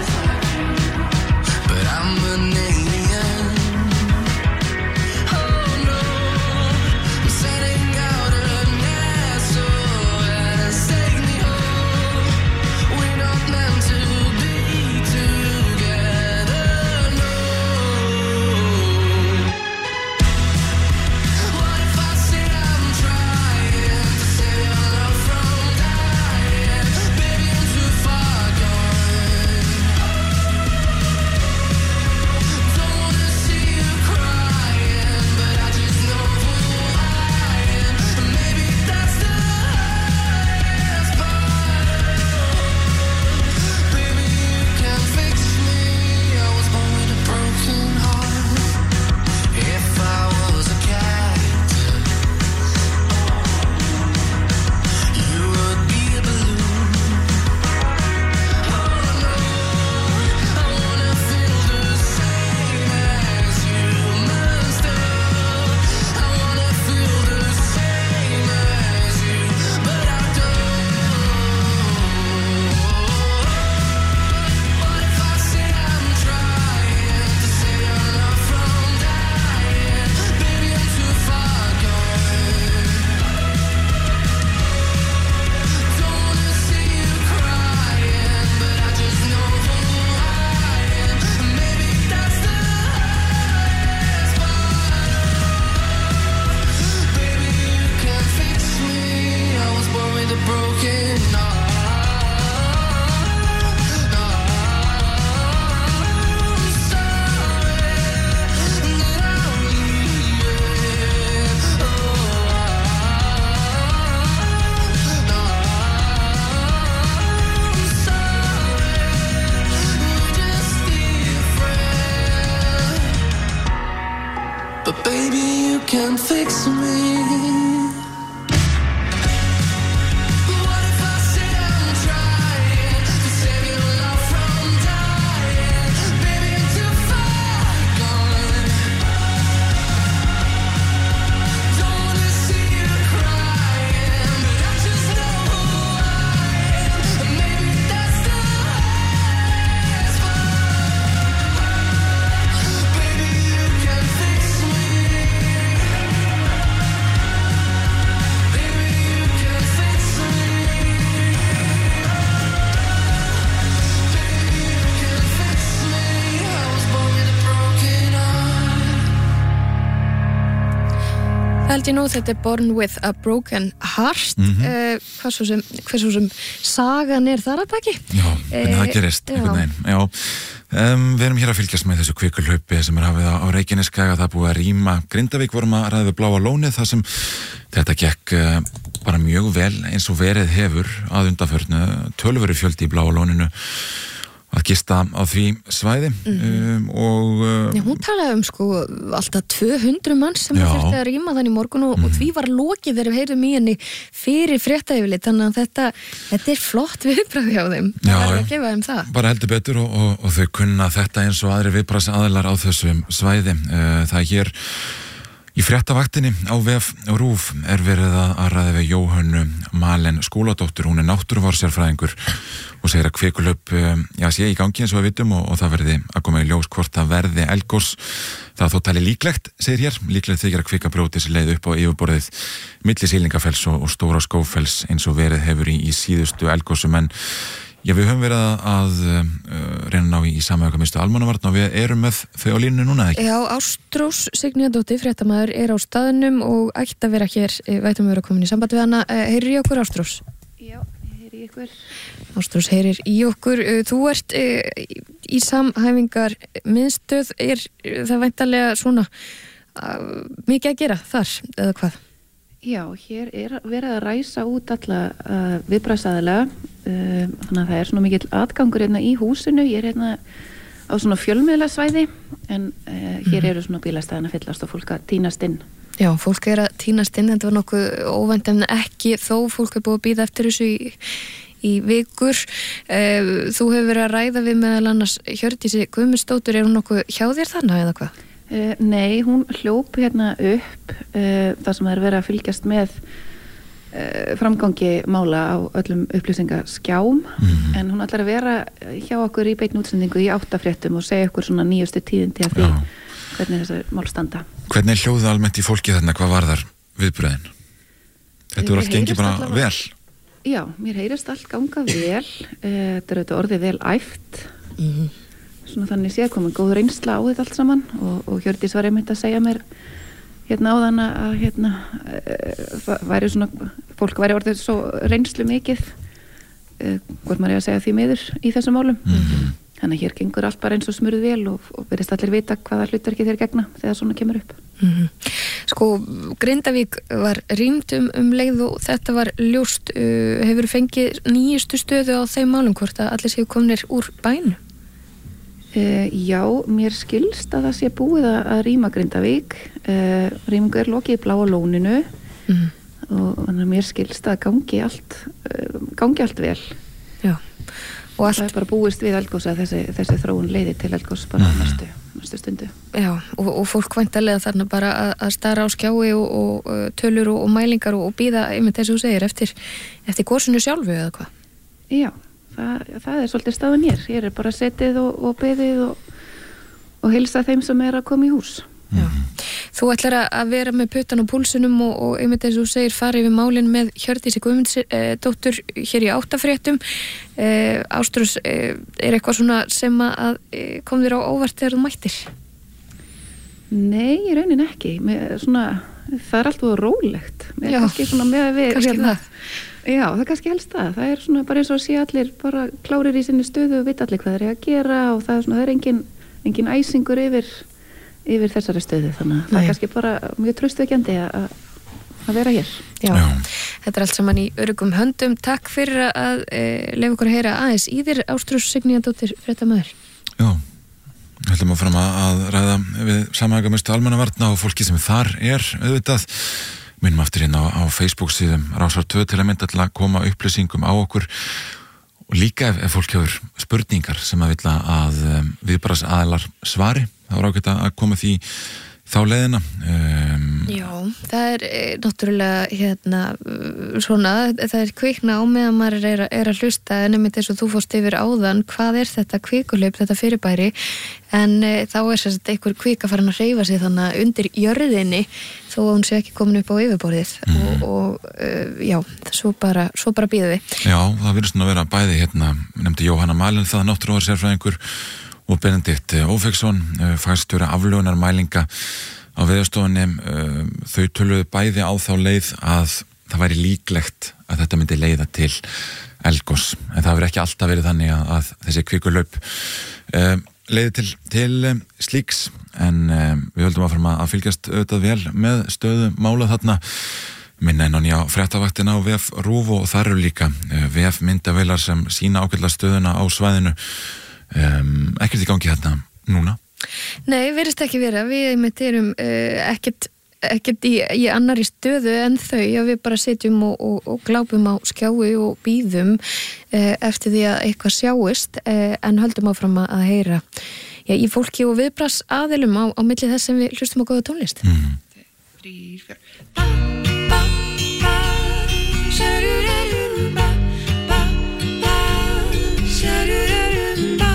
but baby you can fix me. Held ég nú, þetta er Born with a Broken Heart. mm-hmm. uh, hvað svo sem, hvað svo sem sagan er þar að baki. Já, hvernig það gerist einhvern veginn. Já, um, við erum hér að fylgjast með þessu kvikulhlaupi sem er hafið á, á Reykjaneskaga. Það er búið að rýma Grindavík, vorum að ræða við Bláa lónið þar sem þetta gekk uh, bara mjög vel eins og verið hefur að undanförnu. Tölvöru fjöldi í Bláa lóninu að gista á því svæði. mm-hmm. um, og uh, Já, hún talaði um sko alltaf tvö hundruð manns sem þurfti að rýma þannig í morgun og, mm. og því var lokið þegar við heyrðum í henni fyrir fréttaeyfirlit, þannig að þetta, þetta er flott viðbragð hjá þeim. Já, það er að gefa þeim það. Bara heldur betur og, og, og þau kunna þetta eins og aðri viðbragðsaðilar á þessum svæði. uh, það er hér í fréttavaktinni á vef RÚV er verið að ræða við Jóhönnu Malen Skúladóttur. Hún er náttúruvársérfræðingur og segir að kvikulöp já, sé í gangi eins og við vitum og, og það verði að koma í ljós hvort það verði eldgos. Það þó tali líklegt, segir hér, líklegt þykir að kvikabrjóti sér leið upp á yfirborðið milli Sýlingafells og, og Stóra Skógfells eins og verið hefur í, í síðustu eldgosum. En já, við höfum verið að, að uh, reyna á í, í samauðgamistu almannavarna og við erum með þau á línu núna, ekki? Já, Ástrós Signíðardóttir, fréttamaður, er á staðnum og ætti að vera hér, veitum við vera komin í samband við hana. Heyrir í okkur, Ástrós? Já, heyrir í okkur. Ástrós heyrir í okkur. Þú ert uh, í samhæfingar miðstöð, er það væntanlega svona uh, mikið að gera þar, eða hvað? Já, hér er verið að ræsa út alla uh, viðbragðsaðilega, uh, þannig að það er svona mikill atgangur hérna í húsinu. Ég er hérna á svona fjölmiðlasvæði en uh, hér eru svona bílastæðan að fyllast og fólk að tínast inn. Já, fólk er að tínast inn, þetta var nokkuð óvænt en ekki þó, fólk er búið að bíða eftir þessu í, í vikur. Uh, þú hefur verið að ræða við meðal annars Hjördísi Guðmundsdóttur, er hún nokkuð hjá þér þannig eða hvað? Uh, nei, hún hljóp hérna upp uh, þar sem það er verið að fylgjast með uh, framgangi mála á öllum upplýsingaskjám. mm-hmm. En hún ætlar að vera hjá okkur í beinni útsendingu í áttafréttum og segja okkur svona nýjustu tíðindi af því Já. Hvernig þessi mál standa. Hvernig er hljóðið almennt í fólki þarna, hvað var þar viðbröðin? Þetta voru allt gengið bara allavega vel? Já, mér heyrist allt ganga vel. uh, Þetta er auðvitað orðið vel æft. Mhm. Svona þannig sé að koma góð reynsla á þetta allt saman og, og Hjördís var einmitt að segja mér hérna áðan að hérna e, væri svona, fólk væri orðið svo reynslu mikið e, hvort maður er að segja því miður í þessum málum. Mm-hmm. Þannig að hér gengur allt bara eins og smurð vel og, og verðist allir vita hvaða hlutverki þeir gegna þegar svona kemur upp. Mm-hmm. Sko, Grindavík var rýmt um, um leið og þetta var ljóst. uh, hefur fengið nýjustu stöðu á þeim málum hvort að allir séu komnir úr bænu? Uh, já, mér skilst að það sé búið að, að rýma Grindavík. Uh, rýmingu er lokið í Bláa lóninu. Mm. Og þannig að mér skilst að gangi allt, uh, gangi allt vel. Já. Og allt... Það er bara búist við eldgós að þessi, þessi þróun leiði til eldgós bara mm. næstu, næstu stundu. Já, og, og fólk væntanlega þarna bara að, að stara á skjái og, og tölur og, og mælingar og, og býða einmitt þessu þú segir eftir, eftir gósinu sjálfu eða hvað? Já. Það, það er svolítið staðan hér. Hér er bara setið og, og beðið og, og hilsa þeim sem er að koma í hús. Já. Þú ætlar að vera með puttan á púlsunum og, og einmitt eins og þú segir fara yfir málin með Hjördísi Guðmundsdóttur hér í áttafréttum. Eh, Ástrós, eh, er eitthvað svona sem að eh, kom þér á óvart þegar þú mættir? Nei, í raunin ekki. Með, svona, það er allt og rólegt. Með, Já, kannski svona með við, kannski hérna, það. Já, það er kannski helst það. Það er svona bara eins og að sé allir bara klárir í sinni stöðu og vita allir hvað þeir eru að gera og það er svona, það er engin, engin æsingur yfir, yfir þessari stöðu. Þannig að það er kannski bara mjög traustvekjandi að, að vera hér. Já. Já, þetta er allt saman í öruggum höndum. Takk fyrir að e, lefa okkur að heyra aðeins í þér, Ástrós Signíðardóttir, fréttamaður. Já, Við ætlum að fram að ræða við samhæfingarmiðstöð almannavarna og fólki sem þar er auðvitað. Minnum aftur inn á, á Facebook síðum Rásar tvö til að mynda til að koma upplýsingum á okkur og líka ef, ef fólk hefur spurningar sem að vilja að um, viðbragðs aðilar svari, þá er ágætt að koma því þá leiðina. Um, Já, það er e, náttúrulega hérna svona, það er kvikna á meðan maður er, er að hlusta en einmitt eins og þú fórst yfir áðan, hvað er þetta kvikuhlaup, þetta fyrirbæri, en e, þá er þess að einhver kvika farin að hreyfa sig þannig að undir jörðinni þó að hún sé ekki komin upp á yfirborðið mm. og, og e, já, svo bara, svo bara býðum við. Já, það virðist nú að vera bæði hérna, nefndi Jóhanna Malin það náttúrulegarsérfræðingur og Benedikt Ófeiksson, fagstjóri aflögunarmælinga á Veðurstofunni. Þau töluðu bæði á þá leið að það væri líklegt að þetta myndi leiða til eldgos, en það hefur ekki alltaf verið þannig að, að þessi kvikulaup uh, leiði til, til slíks, en uh, við höldum að fara að fylgjast auðvitað vel með stöðu mála þarna. Minna inn á nýja fréttavaktina á V F RÚV og þar eru líka uh, V F myndavélar sem sína ágætlega stöðuna á svæðinu. Um, ekkert í gangi þarna núna? Nei, verðist ekki vera. Við með erum uh, ekkert, ekkert í, í annari stöðu en þau, já, við bara sitjum og, og, og glápum á skjái og býðum uh, eftir því að eitthvað sjáist, uh, en höldum áfram að heyra já, í fólki og viðbragðs aðilum á, á milli þess sem við hlustum á góða tónlist. Mm. Þrír, fjör Ba, ba, ba Sha-du-da-du, ba, ba, ba Sha-du-da-du, ba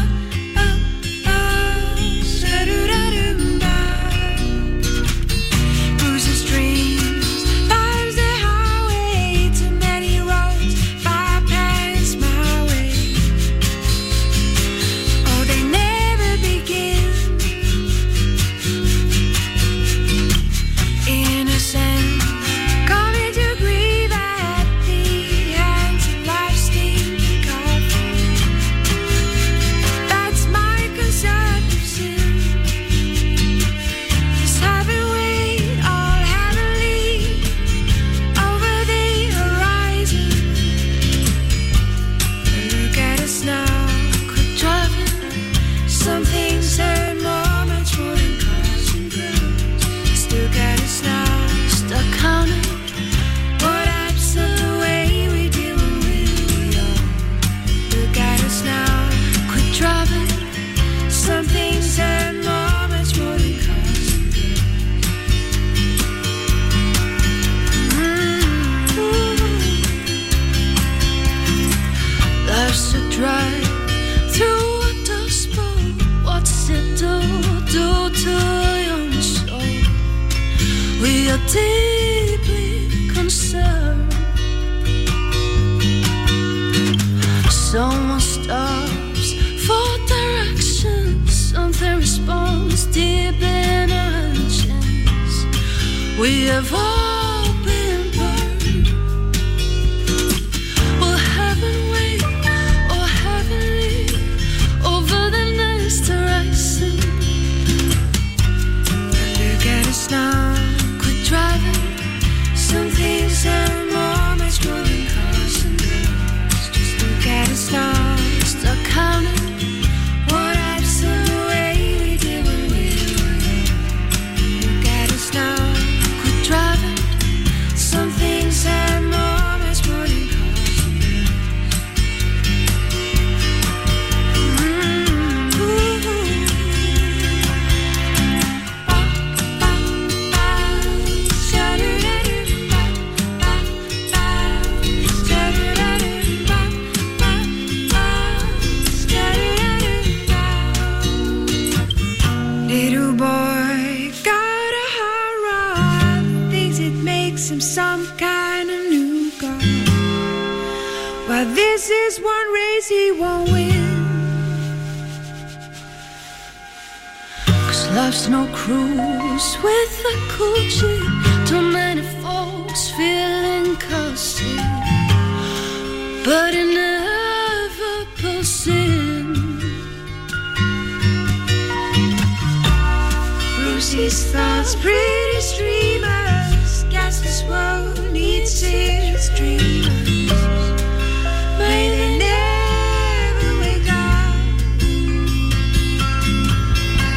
deeply concerned. Someone stops for directions, something responds deep in our chest. We have all been burned. Will heaven wait or heavenly over the next horizon? Look at us now. Driving, some things are more, much more than cars and girls. Just look at us now, start counting what absolute way we did when we were young. Look at us now, quit driving, some things are more, much more than cars and girls. Mm-hmm. Ooh. Some kind of new car. But this is one race he won't win. 'Cause love's no cruise with a cool chick. Too many folks feeling cozy, but it never pulls in. Brucey's thoughts, pretty streamers. Guess this world needs its dreamers. May they never wake up.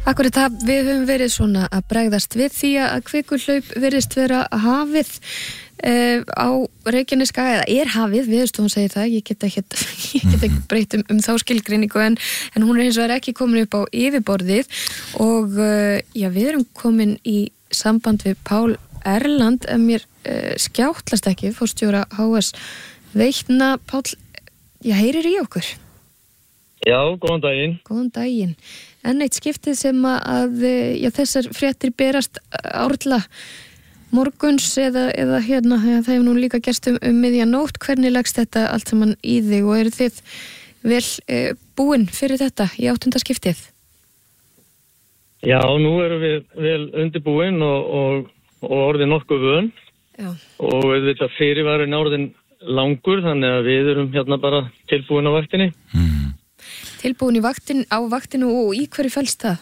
Akkurat það, við höfum verið svona að bregðast við því að kvikuhlaup verðist vera hafið uh, á Reykjanesskaga, eða er hafið, Veðurstofan segir það, ég get ekki, ég get ekki breytt um, um þá skilgreiningu, en, en hún er eins og er ekki komin upp á yfirborðið og uh, já, við erum komin í samband við Pál Erland, en mér uh, skjáttlast ekki, forstjóra H S Veitna. Pál, já, heyrir í okkur? Já, góðan daginn. Góðan daginn. En eitt skiptið sem að já, þessar fréttir berast árla morguns eða, eða hérna, það hefur nú líka gerst um, um miðja nótt. Hvernig leggst þetta allt saman í þig og eru þið vel e, búin fyrir þetta í áttunda skiptið? Já, nú erum við vel undirbúin og, og, og orðin nokkuð vön. Já. Og við veit að fyrirvarin orðin langur, þannig að við erum hérna bara tilbúin á vaktinni. Mm. Tilbúin í vaktin, á vaktinu og í hverju felst það?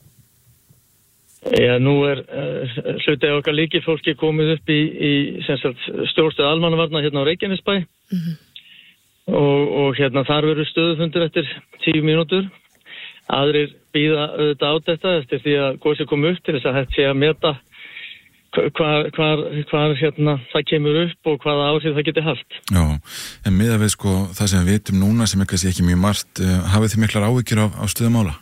Já, nú er uh, hlutið okkar líki fólki komið upp í, í stjórnstöð almannavarna hérna á Reykjanesbæ mm-hmm. og, og hérna þar verður stöðufundur eftir tíu mínútur. Aðrir bíða auðvitað á þetta eftir því að gósið kom upp til þess að hægt sé að meta hvar, hvar, hvar hérna, það kemur upp og hvaða áhrif það geti haft. Já, en miðað við sko það sem við vitum núna sem er kannski ekki mjög margt, uh, hafið þið miklar áhyggjur á, á stöðumála?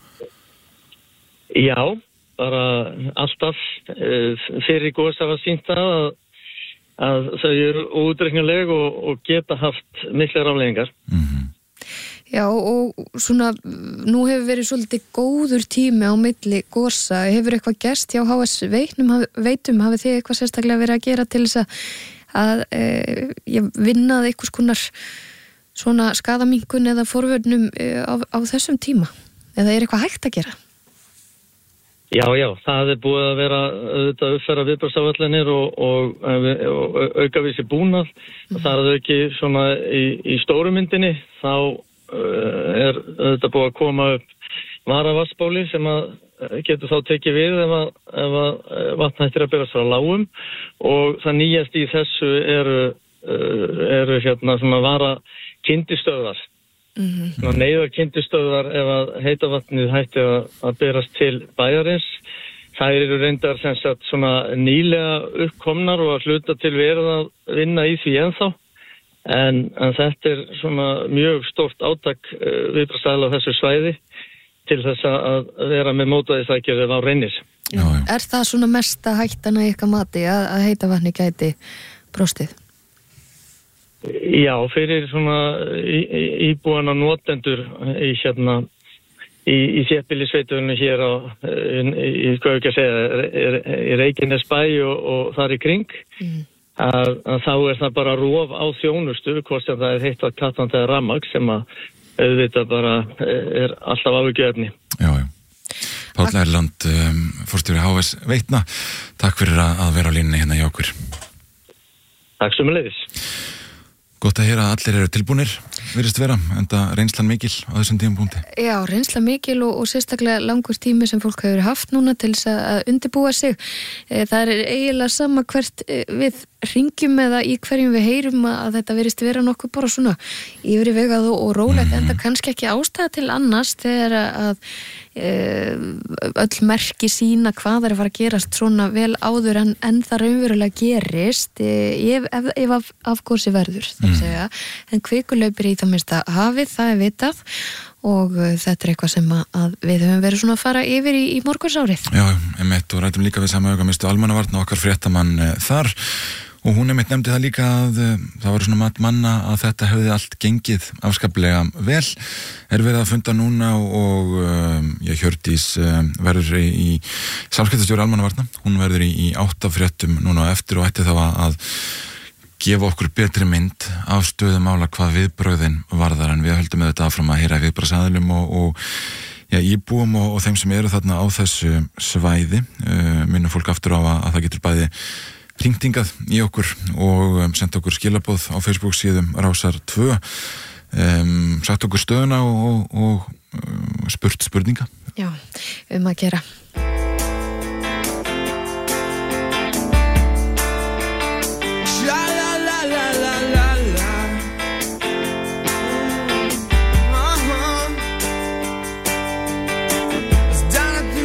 Já, bara alltaf uh, fyrir gos hafa sýnt það að, að þau eru útreiknuleg og, og geta haft miklar afleiðingar. Mhm. Já, og svona, nú hefur verið svolítið góður tími á milli gosa. Hefur eitthvað gerst hjá H S Veitnum, veitum, hafið þið eitthvað sérstaklega verið að gera til þess að, að e, ég vinnaði eitthvað skonar svona skaðamingun eða forvörnum e, á, á þessum tíma? Eða er eitthvað hægt að gera? Já, já, það er búið að vera auðvitað uppfæra viðbragðsáætlanir og, og, og, og aukavísi búnað. Mm. Það er ekki svona í, í stóru myndinni, þá er þetta búið að koma upp varavassbóli sem að getur þá tekið við ef að, ef að vatn hættir að berast frá lágum og það nýjast í þessu eru, eru hérna sem að vara kyndistöðvar. Mm-hmm. Neyðar kyndistöðvar ef að heita vatnið hætti að, að berast til bæjarins. Það eru reyndar sem sagt svona nýlega uppkomnar og að hluta til verið að vinna í því ennþá. En, en þetta er svona mjög stórt átak uh, viðbragðsaðila á þessu svæði til þess að vera með mótvægisaðgerðir á reynir. Já, já. Er það svona mesta hættan að ykkar mati að, að heita vatni gæti brostið? Já, fyrir svona í, í, íbúana notendur í hérna í, í þéttbýlisveitunum hér á í, hvað ekki að segja í Reykjanesbæ og, og þar í kring. Mm. Að, að þá er það bara rof á þjónustu hvort sem það er heitt að kattandi eða rafmagn sem að auðvitað bara er alltaf áhyggjuefni. Já, já. Pál Erland, um, forstjóri H S Veitna, takk fyrir að vera á línunni hérna í okkur. Takk sömuleiðis. Gott að heyra að allir eru tilbúnir, virðist vera, enda reynslan mikil á þessum tímapunkti. Já, reynslan mikil og, og sérstaklega langur tími sem fólk hefur haft núna til þess að undirbúa sig. Það er eiginlega sama hvert við hringjum eða í hverjum við heyrum að þetta virðist vera nokkuð bara svona yfirvegað og, og rólegt, mm. en það kannski ekki ástæða til annars þegar að e, öll merki sína hvað er að fara að gerast svona vel áður en, en það raunverulega gerist e, ef, ef, ef af, afgósi verður. Mm. Segja. En kvikuhlaupir í það minnsta hafið, það er vitað og uh, þetta er eitthvað sem að, að við höfum verið svona að fara yfir í, í morgunsárið. Já, einmitt og rætum líka við sama augamistu almannavarna okkar fréttamann uh, þar og hún einmitt nefndi það líka að uh, það var svona mat manna að þetta hefði allt gengið afskaplega vel. Er verið að funda núna og uh, ég Hjördís uh, verður í, í samskiptastjóri almannavarna, hún verður í, í átta fréttum núna og eftir og ætti þá að, að gefa okkur betri mynd af stöðumála hvað viðbröðin varðar en við höldum með þetta áfram að heyra viðbragðsaðilum og, og ja, íbúum og, og þeim sem eru þarna á þessu svæði. Uh, minnum fólk aftur á að, að það getur bæði hringt hingað í okkur og um, senda okkur skilaboð á Facebook síðum Rásar tvö, um, sagt okkur stöðuna og, og, og um, spurt spurninga. Já, um að gera. Down at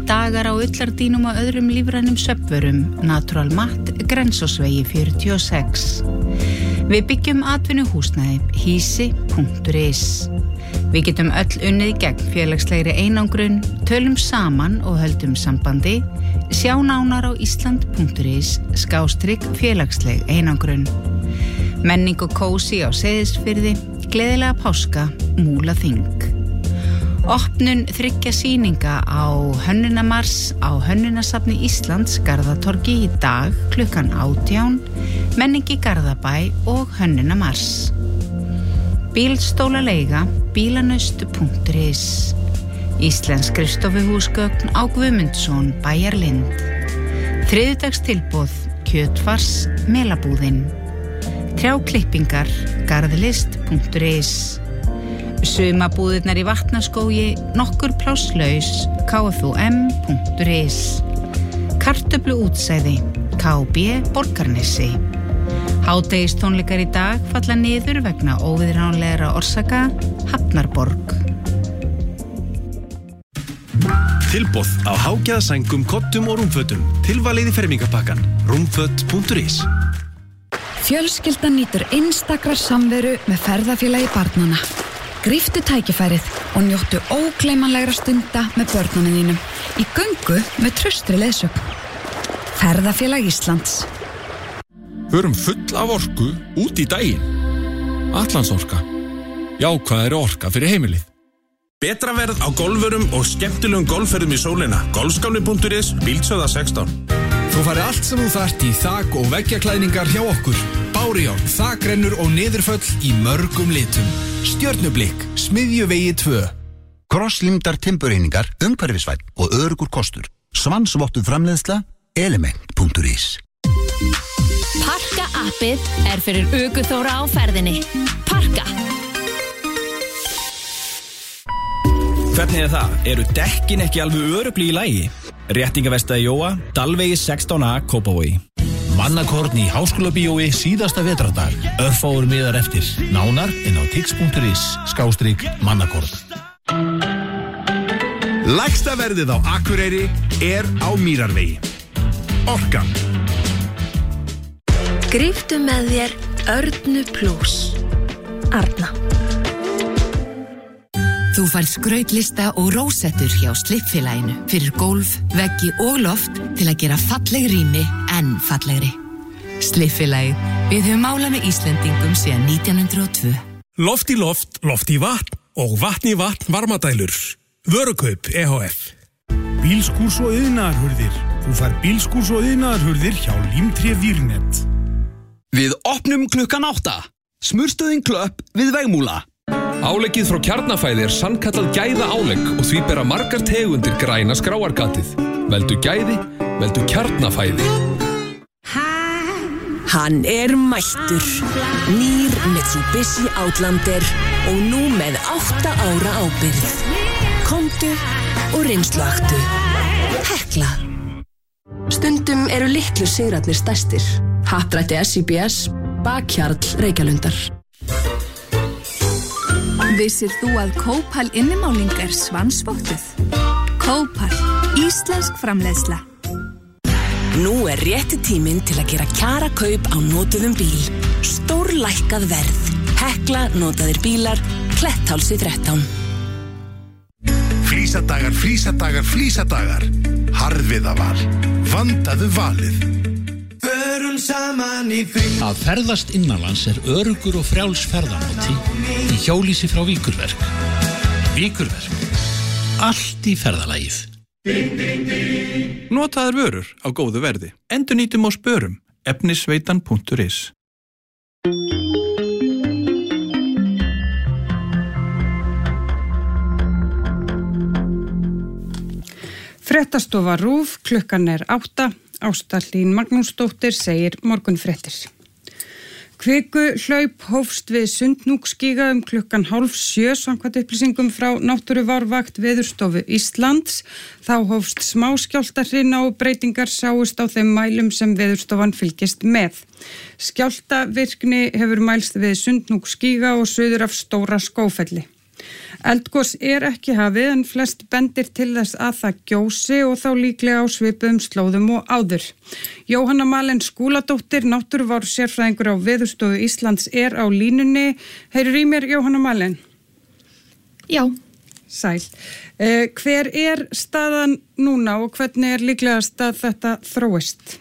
dagar á ullardínum og öðrum lífrænum svefnvörum, Natural Matt, Grensásvegi fjörutíu og sex. Við byggjum atvinnuhúsnæði, hísi punktur is. Við getum öll unnið gegn félagslegri einangrun, tölum saman og höldum sambandi, sjá nánar á ísland punktur is, skástrygg félagsleg einangrun. Menning og kósi á Seyðisfirði, gleðilega páska, Múlaþing. Opnun þriggja sýninga á Hönnunamars á Hönnunasafni Íslands Garðatorgi í dag klukkan átján, menning í Garðabæ og Hönnunamars. Bílstólaleiga, bílanaust punktur is. Íslensk skrifstofuhúsgögn á Guðmundsson, Bæjarlind. Þriðjudagstilboð, kjötfars, Melabúðin. Trjáklippingar, garðlist punktur is. Sumabúðirnar í Vatnaskógi, nokkur plásslaus, k f u m punktur is. Kartöfluútsæði, K B Borgarnesi. Hádegistónleikar í dag falla niður vegna óviðránlegra orsaka, Hafnarborg. Tilboð á hágjaðasængum, kottum og rúmfötum. Tilvalið í fermingapakkan. rúmföt punktur is. Fjölskyldan nýtur einstakrar samveru með ferðafélagi barnanna. Gríftu tækifærið og njóttu ógleymanlegra stunda með börnunum þínum í göngu með traustri leiðsögn. Ferðafélag Íslands. Förum full af orku út í daginn. Atlandsorka. Jákvæðari orka fyrir heimilið. Betra verð á golfurum og skemmtilegum golfferðum í sólina. golfskáli punktur is, Bíldsöða sextán. Þú farið allt sem þú þarft í þak- og veggjaklæðningar hjá okkur. Bárujárn, þakrennur og niðurföll í mörgum litum. Stjörnublikk, Smiðjuvegi tvö. Krosslimdar timbureiningar, umhverfisvænn og öruggur kostur. Svansvottuð framleiðsla, element punktur is. Parka appið er fyrir ökuþóra á ferðinni. Parka. Hvernig er það? Eru dekkin ekki alveg örugli í lagi? Réttingavestaði Jóa, Dalvegi sextán A, Kópavogi. Mannakorn í Háskólabíói síðasta vetrardag. Örfáur miðar eftir. Nánar inn á tix punktur is, skástrygg mannakorn. Lægsta verðið á Akureyri er á Mýrarvegi. Orkan. Gríptu með þér Örnu Plus. Arna. Þú færð skrautlista og rósettur hjá Slippfélaginu fyrir gólf, veggi og loft til að gera falleg rými enn fallegri. Slippfélagið, við höfum málað með Íslendingum síðan nítján hundruð og tvö. Loft í loft, loft í vatn og vatn í vatn varmadælur. Vörukaup E H F. Bílskúrs og iðnaðarhurðir. Þú færð bílskúrs og iðnaðarhurðir hjá Límtré Vírnet. Við opnum klukkan átta. Smurstöðin Klöpp við Vegmúla. Áleggið frá Kjarnafæði er sannkallað gæða álegg og því bera margar tegundir græna skráargatið. Veldu gæði, veldu Kjarnafæði. Hann er mættur. Nýr Mitsubishi Outlander og nú með átta ára ábyrgð. Komdu og reynsluaktu. Hekla. Stundum eru litlu sigrarnir stærstir. Happdrætti S I B S, bakhjarl Reykjalundar. Vissir þú að Kópal innimáling er svansvottuð? Kópal, íslensk framleiðsla. Nú er rétti tíminn til að gera kjara kaup á notuðum bíl. Stórlækkað verð. Hekla notaðir bílar, Kletthálsi þrettán. Flísadagar, flísadagar, flísadagar. Harðviðaval. Vandaðu valið. Förum saman í því. Að ferðast innanlands er öruggur og frjáls ferðamáti í hjólísi frá Víkurverk. Víkurverk. Allt í ferðalagið. Notaðar vörur á góðu verði. Endurnýtum og spörum. efnisveitan punktur is. Fréttastofa RÚV, klukkan er átta. Ásta Hlín Magnúsdóttir segir morgunfréttir. Kviku hlaup hófst við Sundhnúksgíga um klukkan hálf sjö samkvæmt upplýsingum frá Náttúruvárvakt Veðurstofu Íslands. Þá hófst smáskjálftahrina og breytingar sáust á þeim mælum sem Veðurstofan fylgist með. Skjálftavirkni hefur mælst við Sundhnúksgíga og suður af Stóra Skógfelli. Eldgos er ekki hafið en flest bendir til þess að það gjósi og þá líklega á svipuðum slóðum og áður. Jóhanna Malen Skúladóttir, náttúruvár sérfræðingur á Veðurstofu Íslands er á línunni. Heyrir í mér, Jóhanna Malen? Já. Sæl. Eh, hver er staðan núna og hvernig er líklegast að þetta þróist?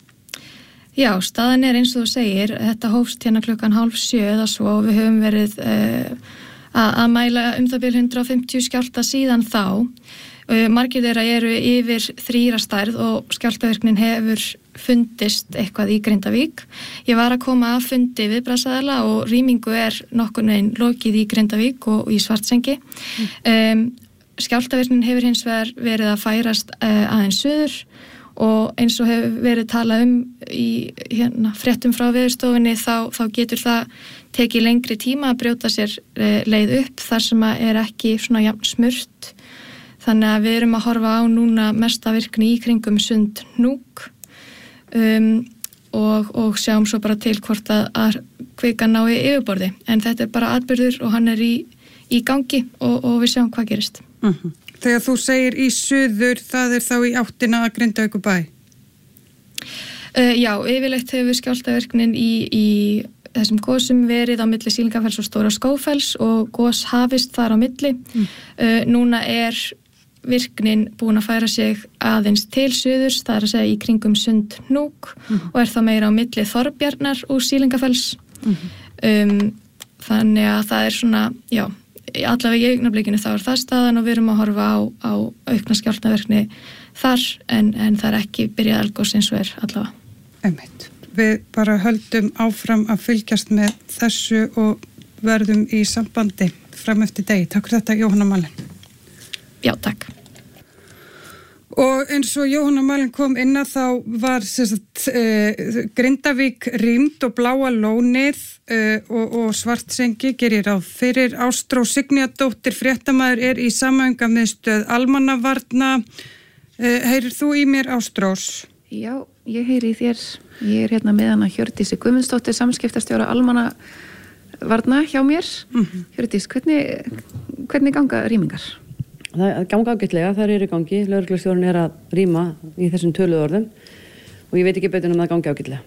Já, staðan er eins og þú segir, þetta hófst hérna klukkan hálf sjö eða svo og við höfum verið uh, að, að mæla um það byrjum hundrað og fimmtíu skjálfta síðan þá. Uh, margir þeirra eru yfir þríra stærð og skjálftavirknin hefur fundist eitthvað í Grindavík. Ég var að koma að fundi viðbragðsaðila og rýmingu er nokkurn veginn lokið í Grindavík og í Svartsengi. Mm. Um, skjálftavirknin hefur hins vegar verið að færast uh, aðeins suður og eins og hefur verið talað um í hérna, fréttum frá Veðurstofunni þá, þá getur það tekið lengri tíma að brjóta sér e, leið upp þar sem að er ekki svona jafn smurt. Þannig að við erum að horfa á núna mesta virkni í kringum Sund Hnúk um, og, og sjáum svo bara til hvort að, að kvikan nái yfirborði. En þetta er bara atburður og hann er í, í gangi og, og við sjáum hvað gerist. Mhm. Þegar þú segir í suður, það er þá í áttina að Grindavíkurbæ? Uh, já, yfirleitt hefur skjálftavirknin í, í þessum gosum verið á milli Sýlingafells og Stóra Skógfells og gos hafist þar á milli. Mm. Uh, núna er virknin búin að færa sig aðeins til suðurs, það er að segja í kringum Sund Hnúk mm. og er þá meira á milli Þorbjarnar og Sýlingafells. Mm. Um, þannig að það er svona, já, allavega í augnablikinu þá er það staðan og við erum að horfa á, á aukna skjálftavirkni þar en, en það er ekki byrjað eldgos eins og er allavega. Einmitt. Við bara höldum áfram að fylgjast með þessu og verðum í sambandi fram eftir degi. Takk fyrir þetta, Jóhanna Malen. Já, takk. Og eins og Jóhanna Malen kom inn að þá var sagt, uh, Grindavík rýmd og Bláa lónið uh, og, og Svartsengi gerir ráð fyrir. Ástrós Signíadóttir, fréttamaður, er í samhæfingarmiðstöð almannavarna. Uh, heyrir þú í mér, Ástrós? Já, ég heyri í þér. Ég er hérna með hana Hjördísi Guðmundsdóttir, samskiptastjóra almannavarna hjá mér. Mm-hmm. Hjördís, hvernig, hvernig ganga rýmingar? Það ganga ágætlega, það er í gangi, lögreglustjórinn er að rýma í þessum töluðu orðum og ég veit ekki betur en að það gangi ágætlega.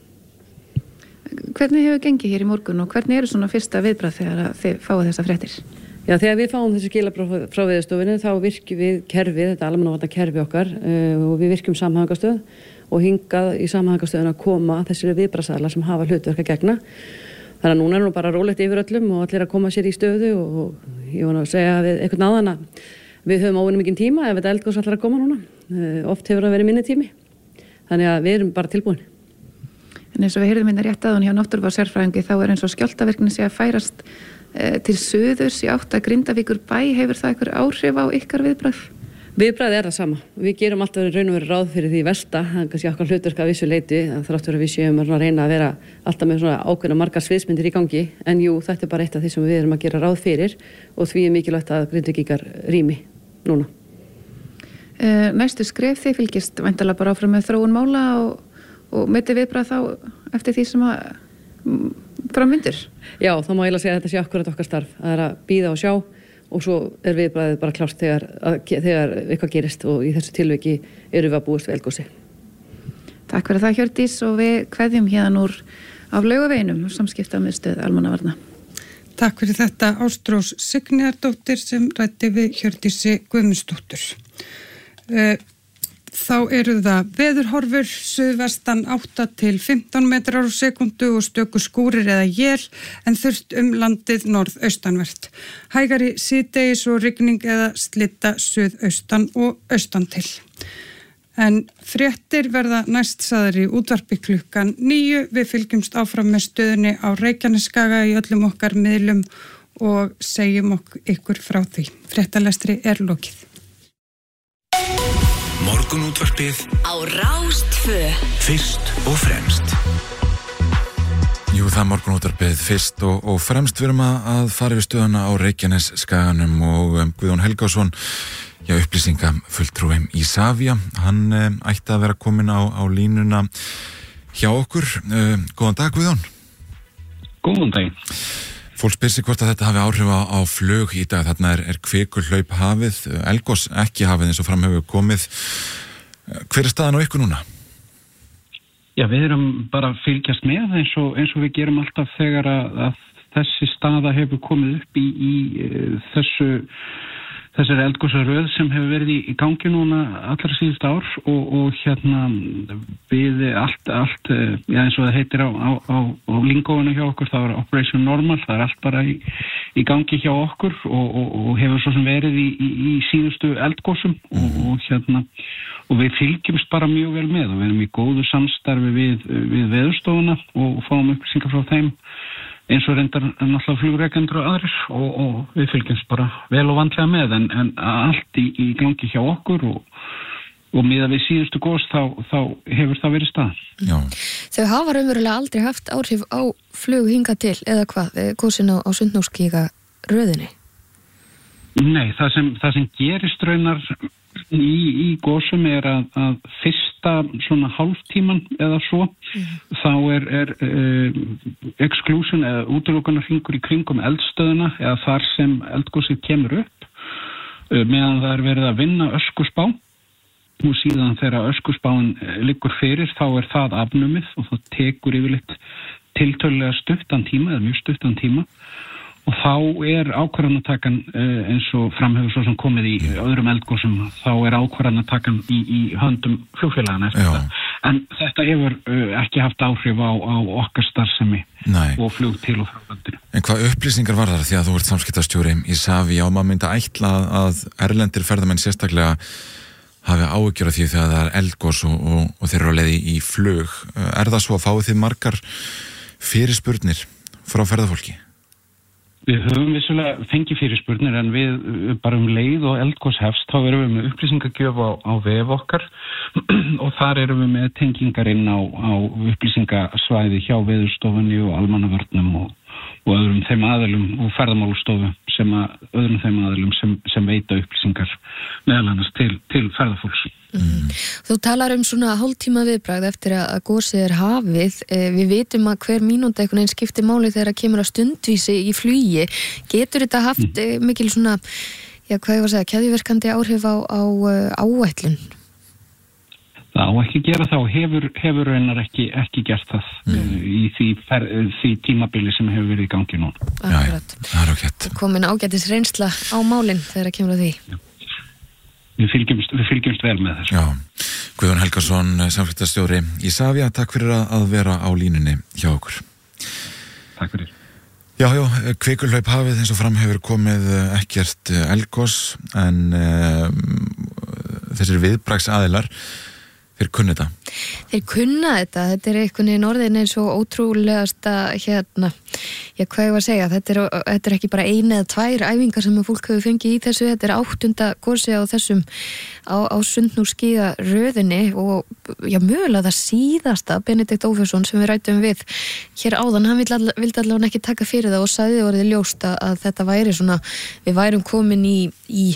Hvernig hefur gengið hér í morgun og hvernig eru svona fyrsta viðbragð þegar þið fáið þessa fréttir? Já, þegar við fáum þessi skilaboð frá Veðurstofunni þá virkjum við kerfið, þetta almannavarna kerfi okkar uh, og við virkjum samhæfingarstöð og hingað í samhæfingarstöðuna að koma þessari viðbragðsaðilar sem hafa hlutverk að gegna. Þannig að núna er nú bara rólegt yfir öllum og allir að koma sér í stöðu og ég vona að segja við einhvern áðan að við höfum óvenju mikinn tíma ef þetta eldgos allir að koma núna. Oft hefur það verið minni tími. Þannig að við erum bara tilbúin. En eins og við heyrðum hérna rétt aðun hjá náttúruvár sérfræðingi þá er eins og skjálftavirkni sé að færast e, til suðurs í átt að Grindavíkurbæ. Hefur það einhver áhrif á ykkar viðbragð? Viðbragðið er það sama. Við gerum alltaf raun og veru ráð fyrir því versta, það er kannski okkar hlutverk að vissu leyti, þrátt fyrir að við séum að reyna að vera alltaf með svona ákveðna margar sviðsmyndir í gangi, en jú, þetta er bara eitt af því sem við erum að gera ráð fyrir og því er mikilvægt að Grindvíkingar rými núna. Uh, næstu skref þið fylgist væntanlega bara áfram með þróun mála og, og metið viðbragð þá eftir því sem að framvindur? Já, þá má ég segja að þetta sé akkurat okkar starf, að er að bíða og sjá og svo er viðbragðið bara klárt þegar, að, þegar eitthvað gerist og í þessu tilviki eru við að búast við eldgosi. Takk fyrir það, Hjördís, og við kveðjum hérna úr af Laugaveginum samskiptamiðstöð almannavarna. Takk fyrir þetta, Ástrós Signíadóttir sem ræddi við Hjördísi Guðmundsdóttur. Þá eru það veðurhorfur, suðvestan átta til fimmtán metrar á sekundu og stöku skúrir eða él en þurft um landið norðaustanvert. Hægari síðdegis og rigning eða slitta suðaustan og austan til. En fréttir verða næst sagðar í útvarpi klukkan níu. Við fylgjumst áfram með stöðunni á Reykjanesskaga í öllum okkar miðlum og segjum okkur ykkur frá því. Fréttalestri er lokið. Morgunútvarpið á Rás tvö. Fyrst og fremst. Jú, það er morgunútvarpið fyrst og, og fremst. Við erum að fara við stöðuna á Reykjanesskaganum og um, Guðjón Helgason, já, upplýsinga fulltrúi Isavia. Hann um, ætti að vera komin á, á línuna hjá okkur. Um, góðan dag, Guðjón. Góðan dag. Fólk spyr sig hvort að þetta hafi áhrif á, á flug í dag. Þarna er, er kvikulhlaup hafið, eldgos ekki hafið eins og fram hefur komið. Hver er staðan á ykkur núna? Já, við erum bara að fylgjast með eins og, eins og við gerum alltaf þegar að, að þessi staða hefur komið upp í, í þessu, þessari eldgosaröð sem hefur verið í, í gangi núna allra síðust ár og, og hérna við allt, allt já, eins og það heitir á, á, á, á lingóinu hjá okkur, það er Operation Normal, það er allt bara í, í gangi hjá okkur og, og, og hefur svo sem verið í, í, í síðustu eldgosum og, og hérna og við fylgjumst bara mjög vel með og við erum í góðu samstarfi við, við veðurstofuna og fáum upplýsingar frá þeim eins og reyndar náttúrulega flugrekendur og aðrir og, og við fylgjumst bara vel og vandlega með en, en allt í, í gangi hjá okkur og, og miðað við síðustu gos þá, þá hefur það verið stað. Já. Þau hafa raunverulega aldrei haft áhrif á flug hingað til eða hvað, gosin á, á Sundhnúksgíga röðinni? Nei, það sem, það sem gerist raunar í, í gósum er að, að fyrsta svona hálftíman eða svo mm. þá er, er uh, exclusion eða útilokunarhringur í kringum eldstöðuna eða þar sem eldgosið kemur upp uh, meðan það er verið að vinna öskuspá og síðan þegar öskuspáin liggur fyrir þá er það afnumið og það tekur yfirleitt tiltölulega stuttan tíma eða mjög stuttan tíma og þá er ákvarðanatakan eins og framhefur svo sem komið í öðrum eldgosum, þá er ákvarðanatakan í, í höndum flugfélagana en þetta hefur ekki haft áhrif á, á okkar starfsemi Nei. Og flug til og frá landinu. En hvað upplýsingar var það því að þú ert samskiptastjóri í Savia og maður myndi ætla að erlendir ferðamenn sérstaklega hafi áhyggjur af því þegar það er eldgos og, og, og þeir eru á leiði í flug. Er það svo að fáið þið margar fyrirspurnir frá ferðafólki? Við höfum vissulega fengið fyrirspurnir en við bara um leið og eldgos hefst þá erum við með upplýsingagjöf á, á vef okkar og þar erum við með tengingar inn á, á upplýsingasvæði hjá veðurstofunni og almannavörnum og, og öðrum þeim aðilum og ferðamálastofu sem að öðrum þeim aðilum sem, sem veita upplýsingar meðal annars til, til ferðafólks. Mm. Þú talar um svona hálftíma viðbragð eftir að gósið er hafið. Við vitum að hver mínúta einhvern veginn skiptir máli þegar það kemur að stundvísi í flugi. Getur þetta haft mm. mikil svona, já hvað ég var að segja, keðjuverkandi áhrif á, á áætlun? Það á ekki gera það og hefur, hefur raunar ekki, ekki gert það mm. í því, fer, því tímabili sem hefur verið í gangi núna. Akkurat. Það er ágætt. Komin ágætis reynsla á málinn þegar það kemur að því. Já. Við fylgjumst, við fylgjumst vel með þessu. Já, Guðjón Helgason, samfélagstjóri í Savia, takk fyrir að vera á línunni hjá okkur. Takk fyrir. Já, já, kvikulhlaup hafið eins og fram hefur komið ekkert eldgos en um, þessir viðbragðs aðilar, þeir kunna þetta. Þeir kunna þetta, þetta er einhvern veginn orðin eins og ótrúlegasta hérna, já hvað ég var að segja, þetta er, þetta er ekki bara eina eða tvær æfingar sem fólk hefur fengið í þessu, þetta er áttunda gosi á þessum, á, á Sundhnúksgíga röðinni og já mögulega það síðasta, Benedikt Ófesson sem við rættum við hér áðan, hann vildi all, allavega ekki taka fyrir það og sagði orðið ljóst að þetta væri svona, við værum komin í, í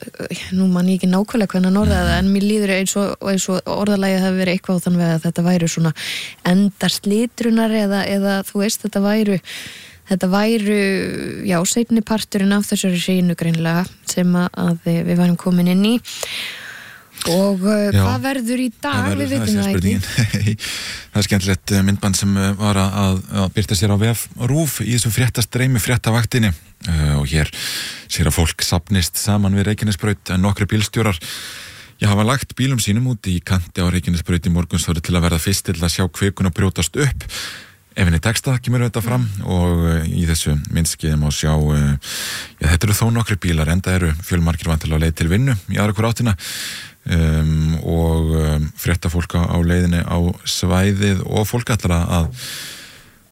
nú man ég ekki nákvæmlega hvernig hann orðaði það en mér líður eins og, eins og orðalagið hafi verið eitthvað á þann veg að þetta væru svona endarslitrunar eða, eða þú veist þetta væru þetta væru, já, seinni parturinn af þessari hreinu greinlega sem að við værum komin inn í og já, hvað verður í dag, verður, við veitum það, það ekki það er skemmtilegt myndband sem var að, að byrta sér á vef RÚV í þessu fréttastreimi fréttavaktinni uh, og hér sér að fólk safnist saman við Reykjanesbraut en nokkri bílstjórar ég hafa lagt bílum sínum út í kanti á Reykjanesbraut í morgunstóri til að verða fyrst til að sjá kvikun og brjótast upp ef henni texta kemur þetta fram og uh, í þessu myndskeiði má sjá uh, já, þetta eru þó nokkri bílar enda eru fjölmargir vantilega á leið til vinnu í aðra hver áttina Um, og um, frétta fólk á leiðinni á svæðið og fólk ætlar að